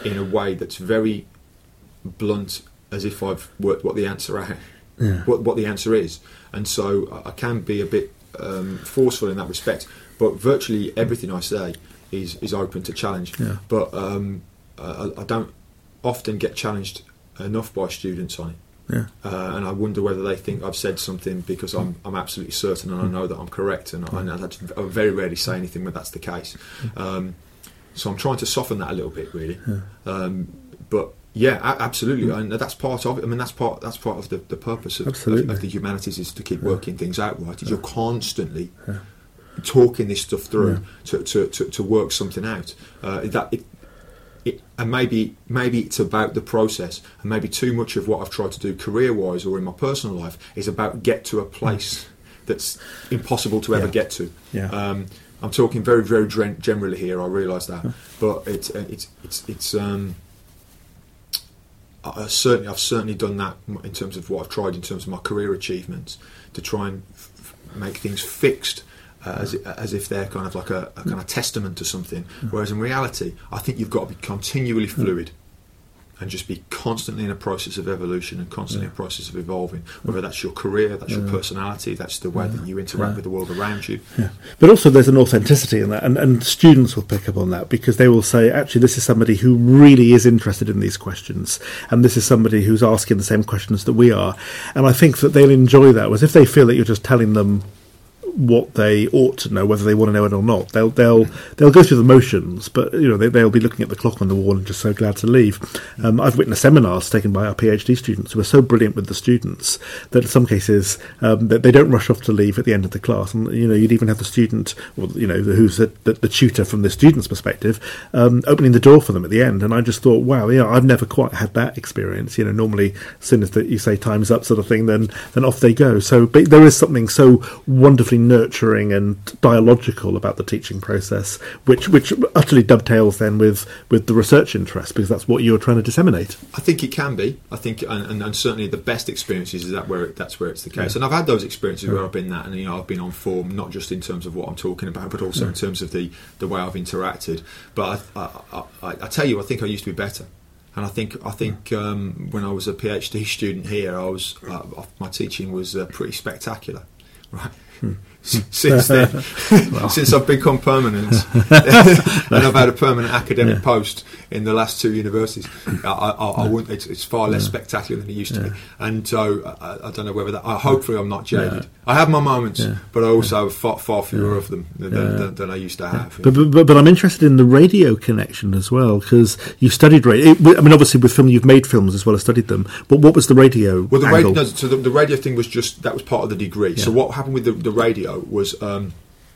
in a way that's very blunt, as if I've worked what the answer out, yeah. what what the answer is, and so I can be a bit um, forceful in that respect. But virtually everything I say is is open to challenge. Yeah. But um, I, I don't often get challenged enough by students on it. Yeah. Uh, and I wonder whether they think I've said something because I'm I'm absolutely certain and I know that I'm correct, and I, and I very rarely say anything when that's the case. Um, so I'm trying to soften that a little bit, really. Yeah. Um, but yeah, a- absolutely, and that's part of it. I mean, that's part that's part of the, the purpose of, of, of the humanities, is to keep Yeah. working things out right. Is Yeah. you're constantly Yeah. talking this stuff through Yeah. to, to, to, to work something out. Uh, that it, It, and maybe maybe it's about the process, and maybe too much of what I've tried to do career-wise or in my personal life is about get to a place that's impossible to ever Yeah. get to. Yeah. Um, I'm talking very very gen- generally here. I realise that, but it's uh, it's it's it's. Um, I certainly I've certainly done that in terms of what I've tried in terms of my career achievements, to try and f- make things fixed. Uh, as, as if they're kind of like a, a kind of testament to something, whereas in reality, I think you've got to be continually fluid and just be constantly in a process of evolution and constantly Yeah. in a process of evolving. Whether that's your career, that's your Yeah. personality, that's the way that you interact Yeah. with the world around you. Yeah. But also there's an authenticity in that, and, and students will pick up on that, because they will say, actually, this is somebody who really is interested in these questions, and this is somebody who's asking the same questions that we are. And I think that they'll enjoy that, whereas if they feel that you're just telling them what they ought to know, whether they want to know it or not, they'll they'll they'll go through the motions, but you know they, they'll be looking at the clock on the wall and just so glad to leave. Um, I've witnessed seminars taken by our PhD students who are so brilliant with the students that in some cases um, that they don't rush off to leave at the end of the class, and you know you'd even have the student, or you know who's the, the, the tutor from the student's perspective, um, opening the door for them at the end. And I just thought, wow, yeah, I've never quite had that experience. You know, normally as soon as the, you say time's up, sort of thing, then then off they go. So but there is something so wonderfully nurturing and dialogical about the teaching process, which which utterly dovetails then with with the research interest, because that's what you're trying to disseminate. I think it can be. I think, and, and, and certainly the best experiences is that where it, that's where it's the case. Yeah. And I've had those experiences Yeah. where I've been that, and you know I've been on form, not just in terms of what I'm talking about, but also Yeah. in terms of the, the way I've interacted. But I, I, I, I tell you, I think I used to be better. And I think I think um, when I was a PhD student here, I was uh, my teaching was uh, pretty spectacular, right? Hmm. Since then, Well. since I've become permanent, and I've had a permanent academic Yeah. post in the last two universities, I, I, I Yeah. wouldn't. It's, it's far less Yeah. spectacular than it used to Yeah. be. And so I, I don't know whether that. I, hopefully, I'm not jaded. Yeah. I have my moments, Yeah. but I also have far, far fewer Yeah. of them than, Yeah. than, than I used to have. But, but but I'm interested in the radio connection as well, because you studied radio. I mean, obviously with film, you've made films as well as studied them. But what was the radio? Well, the angle? radio. No, so the, the radio thing was just that was part of the degree. Yeah. So what happened with the, the radio was um,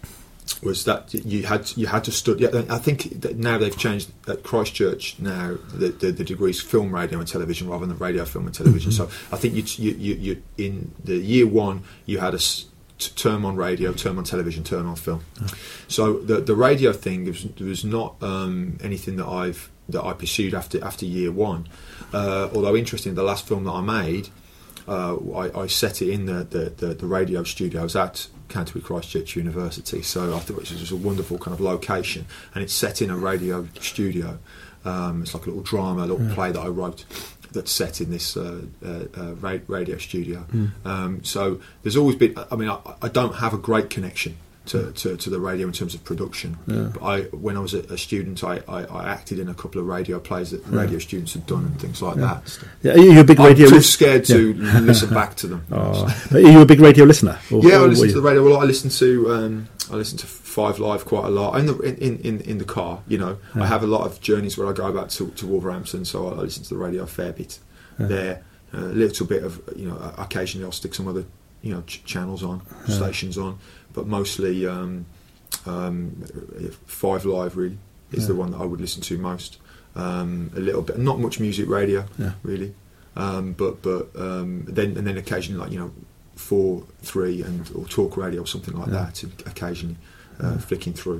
was that you had you had to study. I think that now they've changed at Christchurch. Now the, the, the degrees film, radio, and television rather than radio, film, and television. Mm-hmm. So I think you, you you you in the year one you had a s- t- term on radio, term on television, term on film. Oh. So the the radio thing was, was not um, anything that I've that I pursued after after year one. Uh, although interesting, the last film that I made, uh, I, I set it in the, the, the, the radio studios at Canterbury Christchurch University. So I thought it was a wonderful kind of location, and it's set in a radio studio. Um, it's like a little drama, a little Yeah. play that I wrote that's set in this uh, uh, uh, ra- radio studio. Mm. Um, so there's always been. I mean, I, I don't have a great connection to, to, to the radio in terms of production. Yeah. But I, when I was a, a student, I, I, I acted in a couple of radio plays that Yeah. radio students had done and things like Yeah. that. Yeah, are you a big I'm radio too lis- scared to Yeah. listen back to them. Oh. Are you a big radio listener? Or, Yeah, I or listen were to you? the radio. Well, I listen to um, I listen to Five Live quite a lot. In the in, in, in the car, you know, Yeah. I have a lot of journeys where I go back to, to Wolverhampton, so I listen to the radio a fair bit Yeah. there. A little bit of you know, occasionally I'll stick some other you know ch- channels on, Yeah. stations on, but mostly um, um, Five Live really is Yeah. the one that I would listen to most. Um, a little bit, not much music radio Yeah. really, um, but but um, then and then occasionally like you know. Four, three, and or talk radio or something like Yeah. that. Occasionally, uh, Yeah. flicking through.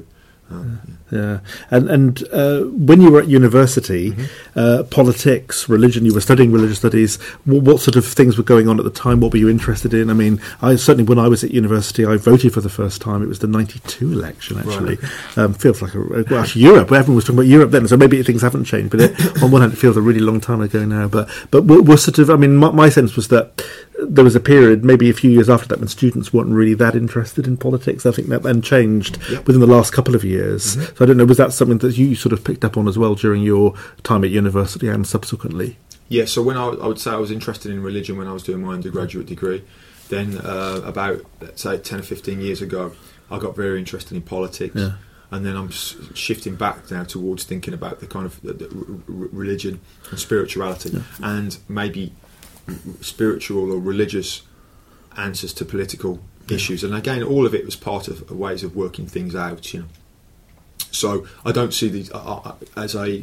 Um, yeah. yeah, and and uh, when you were at university, mm-hmm. uh, politics, religion, you were studying religious studies. What, what sort of things were going on at the time? What were you interested in? I mean, I certainly when I was at university, I voted for the first time. It was the ninety-two election. Actually, right. um, feels like a well, actually Europe. Everyone was talking about Europe then, so maybe things haven't changed. But it, on one hand, it feels a really long time ago now. But but we're, we're sort of. I mean, my, my sense was that there was a period, maybe a few years after that, when students weren't really that interested in politics. I think that then changed yep. within the last couple of years. Mm-hmm. So I don't know, was that something that you sort of picked up on as well during your time at university and subsequently? Yeah, so when I, I would say I was interested in religion when I was doing my undergraduate degree, then uh, about, let's say, ten or fifteen years ago, I got very interested in politics. Yeah. And then I'm s- shifting back now towards thinking about the kind of the, the r- religion and spirituality yeah. and maybe spiritual or religious answers to political yeah. issues. And again, all of it was part of ways of working things out, you know. So I don't see these uh, as a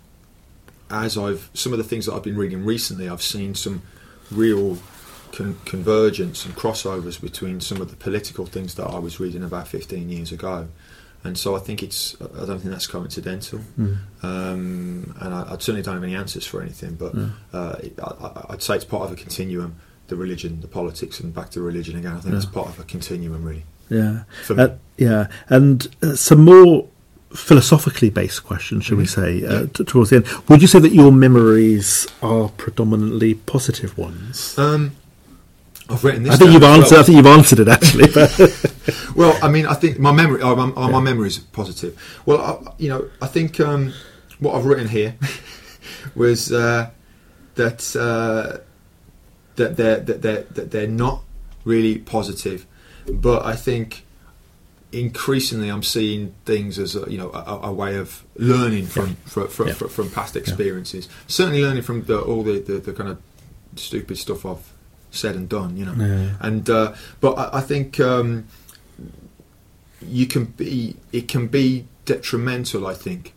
as I've some of the things that I've been reading recently. I've seen some real con- convergence and crossovers between some of the political things that I was reading about fifteen years ago. And so I think it's. I don't think that's coincidental, mm. um, and I, I certainly don't have any answers for anything. But yeah. uh, I, I'd say it's part of a continuum: the religion, the politics, and back to religion again. I think yeah. it's part of a continuum, really. Yeah, For me. Uh, yeah, and uh, some more philosophically based questions, shall mm-hmm. we say, uh, yeah. t- towards the end. Would you say that your memories are predominantly positive ones? Um, I've written this. I think you've answered. Well. I think you've answered it actually. But well, I mean, I think my memory, oh, my, oh, my memory is positive. Well, I, you know, I think um, what I've written here was uh, that uh, that they're that they're that they're not really positive, but I think increasingly I'm seeing things as a, you know a, a way of learning from yeah. from, from, yeah. from, from past experiences. Yeah. Certainly learning from the, all the, the, the kind of stupid stuff I've said and done, you know. Yeah. And uh, but I, I think um, you can be. It can be detrimental, I think,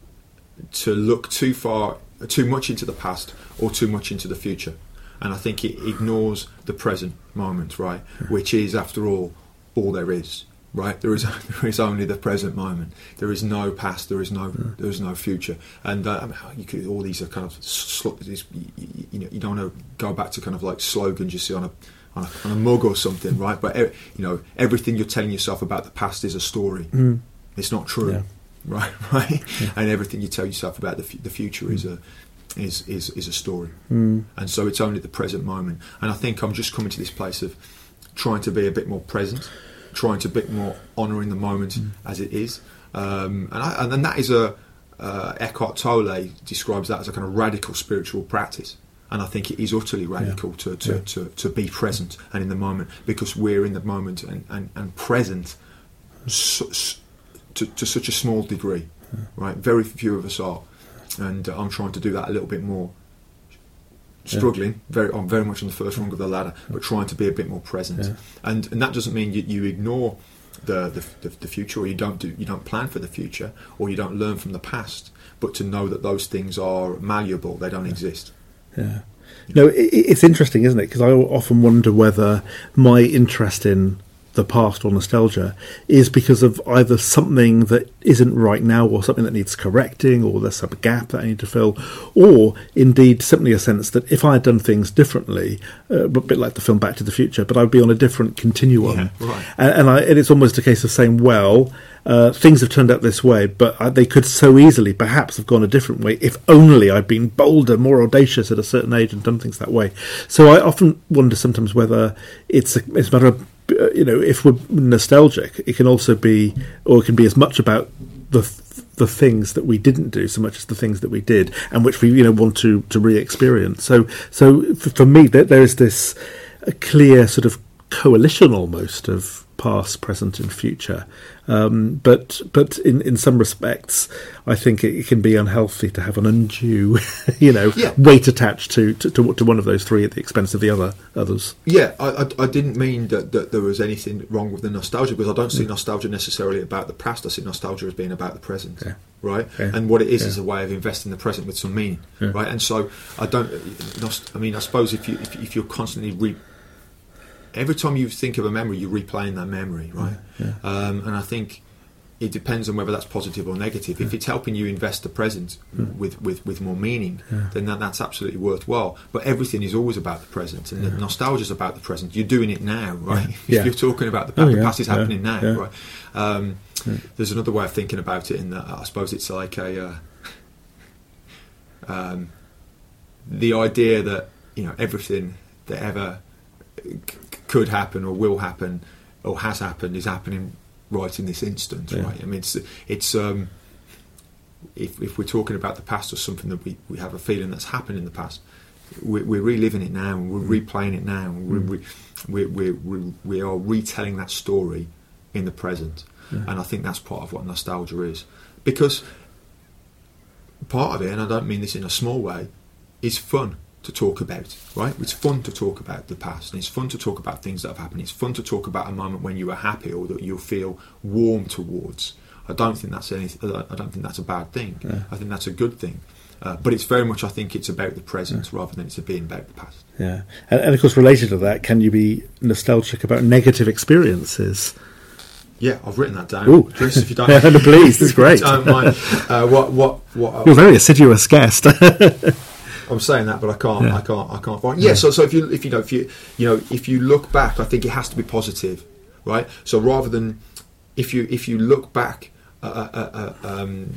to look too far, too much into the past or too much into the future. And I think it ignores the present moment, right? Yeah. Which is, after all, all there is. Right, there is there is only the present moment. There is no past. There is no mm. there is no future. And uh, I mean, you could, all these are kind of sl- these, you, you know you don't want to go back to kind of like slogans you see on a on a, on a mug or something, right? But you know everything you're telling yourself about the past is a story. Mm. It's not true, yeah. right? Right. Yeah. And everything you tell yourself about the f- the future mm. is a is is is a story. Mm. And so it's only the present moment. And I think I'm just coming to this place of trying to be a bit more present. Trying to be more honouring the moment mm. as it is, um, and, I, and then that is a uh, Eckhart Tolle describes that as a kind of radical spiritual practice, and I think it is utterly radical yeah. to, to, yeah. to, to be present and in the moment, because we're in the moment and, and, and present su- su- to, to such a small degree, yeah. right? Very few of us are, and uh, I'm trying to do that a little bit more. Struggling, yeah. very, I'm very much on the first rung of the ladder, but trying to be a bit more present, yeah. and and that doesn't mean you, you ignore the, the the future, or you don't do you don't plan for the future, or you don't learn from the past, but to know that those things are malleable, they don't yeah. exist. Yeah, no, it, it's interesting, isn't it? Because I often wonder whether my interest in the past or nostalgia is because of either something that isn't right now, or something that needs correcting, or there's some gap that I need to fill, or indeed simply a sense that if I had done things differently, uh, a bit like the film Back to the Future, but I'd be on a different continuum. Yeah, right. and, and, I, and it's almost a case of saying, well, uh, things have turned out this way, but I, they could so easily perhaps have gone a different way if only I'd been bolder, more audacious at a certain age and done things that way. So I often wonder sometimes whether it's a, it's a matter of, you know, if we're nostalgic, it can also be, or it can be as much about the the things that we didn't do so much as the things that we did, and which we, you know, want to to re-experience. So, so for, for me, there, there is this a clear sort of coalition almost of past, present, and future. Um, but but in, in some respects, I think it, it can be unhealthy to have an undue, you know, yeah. weight attached to, to to one of those three at the expense of the other others. Yeah, I, I, I didn't mean that, that there was anything wrong with the nostalgia, because I don't see mm. nostalgia necessarily about the past. I see nostalgia as being about the present, yeah. right? Yeah. And what it is yeah. is a way of investing the present with some meaning, yeah. right? And so I don't. I mean, I suppose if you if, if you're constantly re every time you think of a memory, you're replaying that memory, right? Yeah, yeah. Um, and I think it depends on whether that's positive or negative. Yeah. If it's helping you invest the present yeah. with, with, with more meaning, yeah. then that, that's absolutely worthwhile. But everything is always about the present, and yeah. the nostalgia is about the present. You're doing it now, right? Yeah. Yeah. You're talking about the past. Oh, yeah. The past is happening yeah. now, yeah. right? Um, yeah. There's another way of thinking about it, in that I suppose it's like a uh, um, the idea that, you know, everything that ever c- could happen or will happen or has happened is happening right in this instant, yeah. right? I mean, it's it's um, if if we're talking about the past or something that we, we have a feeling that's happened in the past, we're, we're reliving it now, and we're replaying it now, and we're, mm. we we we we are retelling that story in the present, yeah. and I think that's part of what nostalgia is, because part of it, and I don't mean this in a small way, is fun to talk about, right? It's fun to talk about the past, and it's fun to talk about things that have happened. It's fun to talk about a moment when you were happy or that you feel warm towards. I don't think that's anything. I don't think that's a bad thing. Yeah. I think that's a good thing. Uh, but it's very much, I think, it's about the present yeah. rather than it's being about the past. Yeah, and, and of course, related to that, can you be nostalgic about negative experiences? Yeah, I've written that down. Ooh. Chris, if you don't, yeah, please, that's great. Don't mind. Uh, what, what, what? You're a very assiduous guest. I'm saying that, but I can't. Yeah. I can't. I can't find. Yeah. yeah. So, so if you, if you know, if you, you know, if you look back, I think it has to be positive, right? So rather than, if you, if you look back, uh, uh, uh, um,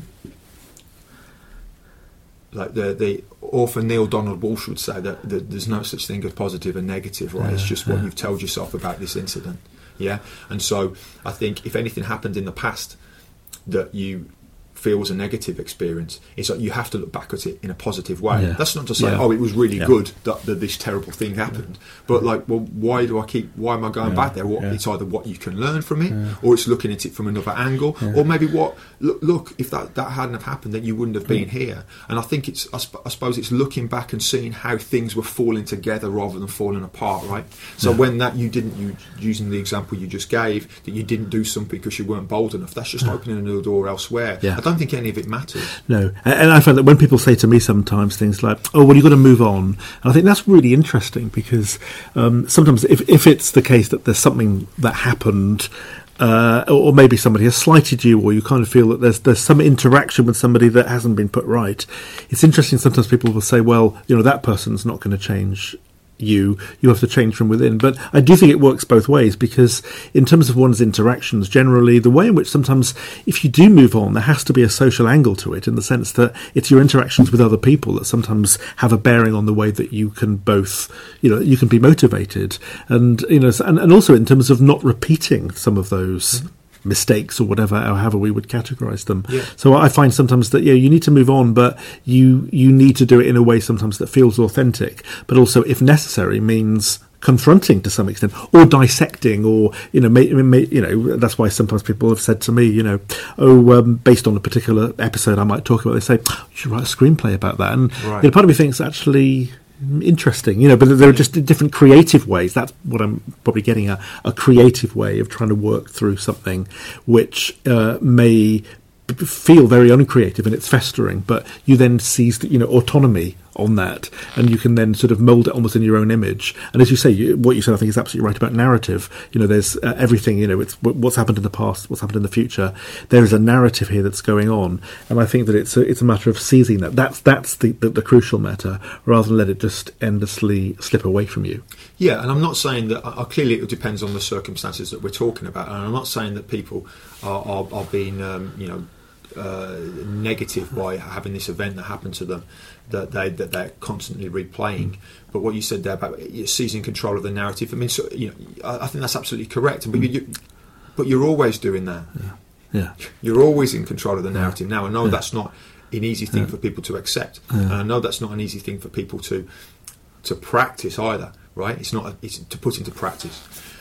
like the the author Neil Donald Walsh would say that, that there's no such thing as positive and negative, right? Yeah. It's just what yeah. you've told yourself about this incident, yeah. And so I think if anything happened in the past that you feel was a negative experience, it's like you have to look back at it in a positive way. Yeah. That's not to say, yeah. oh, it was really yeah. good that, that this terrible thing happened, yeah. but like, well, why do I keep? Why am I going yeah. back there? What, yeah. It's either what you can learn from it, yeah. or it's looking at it from another angle, yeah. or maybe what look, look if that, that hadn't have happened, then you wouldn't have been yeah. here. And I think it's, I, sp- I suppose it's looking back and seeing how things were falling together rather than falling apart, right? So yeah. when that you didn't, you using the example you just gave, that you didn't do something because you weren't bold enough, that's just yeah. opening another door elsewhere. Yeah. I don't think any of it matters. No, and I find that when people say to me sometimes things like, oh, well, you've got to move on, and I think that's really interesting, because um, sometimes if, if it's the case that there's something that happened, uh, or, or maybe somebody has slighted you, or you kind of feel that there's there's some interaction with somebody that hasn't been put right, it's interesting sometimes people will say, well, you know, that person's not going to change you, you have to change from within. But I do think it works both ways, because in terms of one's interactions, generally the way in which sometimes if you do move on, there has to be a social angle to it, in the sense that it's your interactions with other people that sometimes have a bearing on the way that you can both, you know, you can be motivated, and you know, and, and also in terms of not repeating some of those mm-hmm. mistakes or whatever, or however we would categorize them. Yeah. So I find sometimes that, yeah, you need to move on, but you you need to do it in a way sometimes that feels authentic, but also, if necessary, means confronting to some extent, or dissecting, or you know, may, may, you know, that's why sometimes people have said to me, you know, oh, um, based on a particular episode I might talk about, they say, oh, you should write a screenplay about that, and right. you know, part of me thinks actually interesting, you know, but there are just different creative ways. That's what I'm probably getting at, a creative way of trying to work through something which uh, may feel very uncreative and it's festering, but you then seize, you know, autonomy on that, and you can then sort of mould it almost in your own image. And as you say, you, what you said I think is absolutely right about narrative. You know, there's uh, everything, you know, it's what's happened in the past, what's happened in the future. There is a narrative here that's going on, and I think that it's a, it's a matter of seizing that. That's that's the, the, the crucial matter, rather than let it just endlessly slip away from you. Yeah, and I'm not saying that, uh, clearly it depends on the circumstances that we're talking about, and I'm not saying that people are, are, are being, um, you know, Uh, negative by having this event that happened to them, that they that they're constantly replaying. Mm. But what you said there about seizing control of the narrative, I mean, so, you know, I, I think that's absolutely correct. But, mm. you, but you're always doing that. Yeah. yeah, you're always in control of the narrative. Yeah. Now, I know yeah. that's not an easy thing yeah. for people to accept, yeah. and I know that's not an easy thing for people to to practice either. Right? It's not a, it's to put into practice,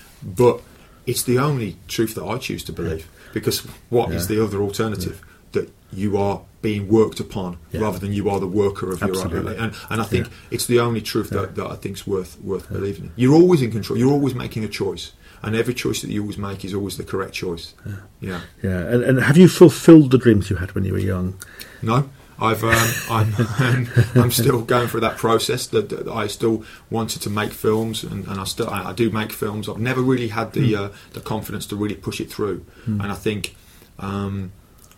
but it's the only truth that I choose to believe. Because what yeah. is the other alternative? Yeah. That you are being worked upon yeah. rather than you are the worker of Absolutely. your own. And, and I think yeah. it's the only truth that, yeah. that I think is worth worth yeah. believing in. You're always in control. You're always making a choice, and every choice that you always make is always the correct choice. Yeah, yeah. yeah. And, and have you fulfilled the dreams you had when you were young? No. I've um, I'm, I'm I'm still going through that process. That, that I still wanted to make films, and, and I still I, I do make films. I've never really had the mm. uh, the confidence to really push it through, mm. and I think Um,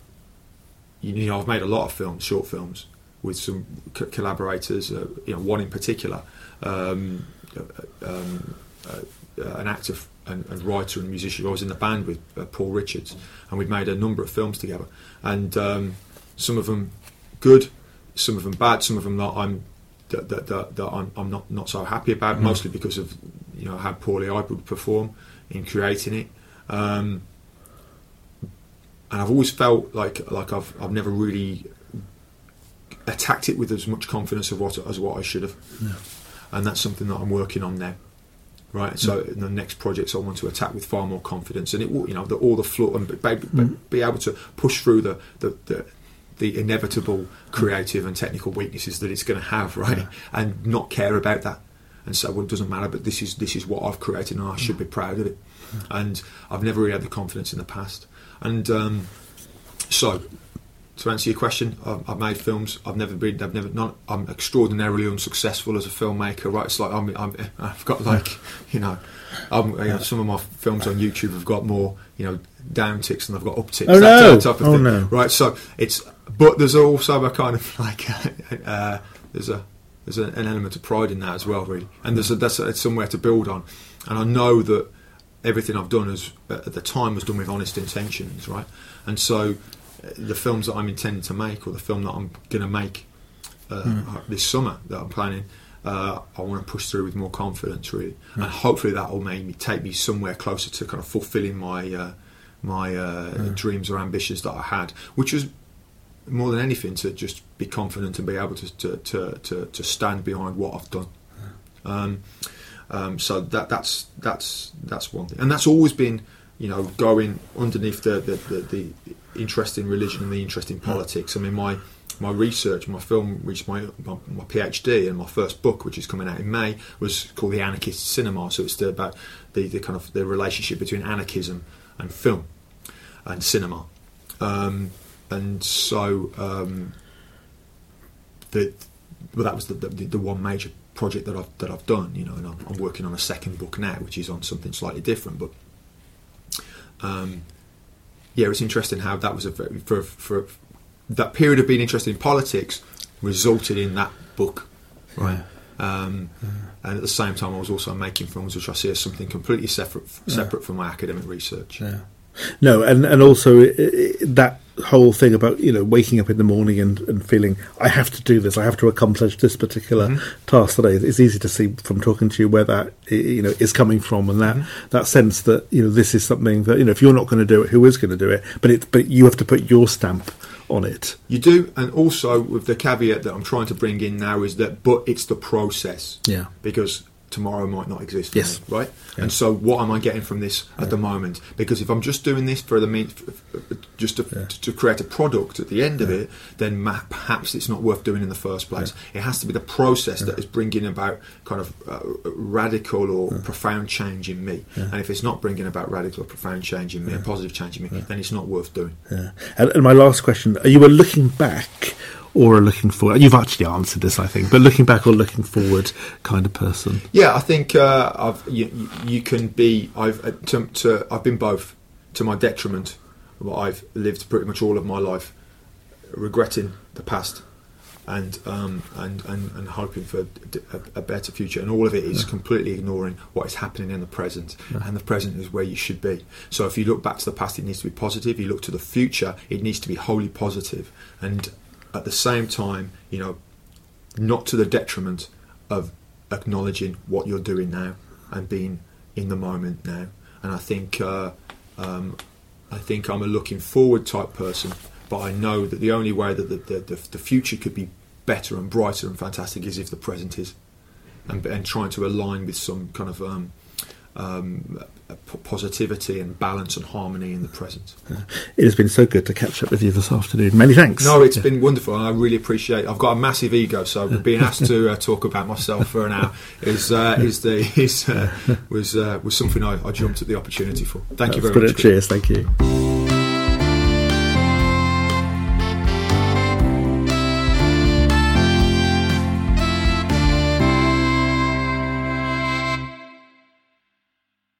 you know, I've made a lot of films, short films, with some co- collaborators. Uh, you know, one in particular, um, uh, um, uh, uh, an actor and, and writer and musician. I was in the band with uh, Paul Richards, and we'd made a number of films together. And um, some of them good, some of them bad, some of them that I'm that, that, that, that I'm, I'm not, not so happy about, mm. mostly because of, you know, how poorly I would perform in creating it. Um, and I've always felt like like I've I've never really attacked it with as much confidence of what as what I should have. Yeah. And that's something that I'm working on now. Right, so mm. in the next projects I want to attack with far more confidence, and it will, you know, the, all the flaw and be, mm. be able to push through the the, the the inevitable creative and technical weaknesses that it's going to have, right, yeah. and not care about that, and say, well, it doesn't matter, but this is this is what I've created, and I should be proud of it. Yeah. And I've never really had the confidence in the past, and um, so. To answer your question, I've, I've made films. I've never been. I've never. Not. I'm extraordinarily unsuccessful as a filmmaker. Right? It's like I'm. I'm I've got like, you know, I'm, you know, some of my films on YouTube have got more, you know, down ticks than I've got up ticks. Oh that no! Type of oh thing. no! Right. So it's. But there's also a kind of like. Uh, there's a. There's a, an element of pride in that as well, really. And there's a, that's a, it's somewhere to build on. And I know that everything I've done is at the time was done with honest intentions, right? And so. The films that I'm intending to make, or the film that I'm going to make uh, mm. this summer that I'm planning, uh, I want to push through with more confidence, really, mm. and hopefully that will make me take me somewhere closer to kind of fulfilling my uh, my uh, mm. dreams or ambitions that I had, which was more than anything to just be confident and be able to to to, to, to stand behind what I've done. Mm. Um, um, so that that's that's that's one thing, and that's always been, you know, going underneath the the, the, the interest in religion and the interest in politics. I mean, my my research, my film reached my, my my PhD, and my first book, which is coming out in May, was called The Anarchist Cinema. So it's the, about the, the kind of the relationship between anarchism and film and cinema. Um, and so um, the well, that was the, the the one major project that I've that I've done. You know, and I'm, I'm working on a second book now, which is on something slightly different, but. Um, yeah, it's interesting how that was a very, for for that period of being interested in politics resulted in that book, right? Yeah. Um, yeah. And at the same time, I was also making films, which I see as something completely separate separate yeah. from my academic research. Yeah. No, and and also it, it, that whole thing about, you know, waking up in the morning and, and feeling I have to do this, I have to accomplish this particular mm-hmm. task today. It's easy to see from talking to you where that, you know, is coming from, and that mm-hmm. that sense that, you know, this is something that, you know, if you're not going to do it, who is going to do it? But it but you have to put your stamp on it. You do, and also with the caveat that I'm trying to bring in now is that, but it's the process. Yeah, because tomorrow might not exist for yes. me, right? Yeah. And so what am I getting from this at yeah. the moment? Because if I'm just doing this for the mean, just to, yeah. to create a product at the end yeah. of it, then ma- perhaps it's not worth doing in the first place. Yeah. It has to be the process yeah. that is bringing about kind of uh, radical or yeah. profound change in me. Yeah. And if it's not bringing about radical or profound change in me, yeah. a positive change in me, yeah. then it's not worth doing. Yeah. And, and my last question, are you a looking back or a looking forward? You've actually answered this, I think, but looking back or looking forward kind of person? Yeah, I think uh, I've you, you can be. I've uh, to, to, I've been both, to my detriment. But I've lived pretty much all of my life regretting the past, and um, and, and and hoping for a, a better future. And all of it is yeah. completely ignoring what is happening in the present. Yeah. And the present is where you should be. So if you look back to the past, it needs to be positive. You look to the future, it needs to be wholly positive. And at the same time, you know, not to the detriment of acknowledging what you're doing now and being in the moment now. And I think uh, um, I think I'm a looking forward type person, but I know that the only way that the, the, the, the future could be better and brighter and fantastic is if the present is, and, and trying to align with some kind of um, um, positivity and balance and harmony in the present. Yeah. It has been so good to catch up with you this afternoon. Many thanks. No, it's yeah. been wonderful, and I really appreciate. I've got a massive ego, so being asked to uh, talk about myself for an hour is uh, is the is uh, was uh, was something I, I jumped at the opportunity for. Thank That's you very brilliant. much. Cheers. Thank you.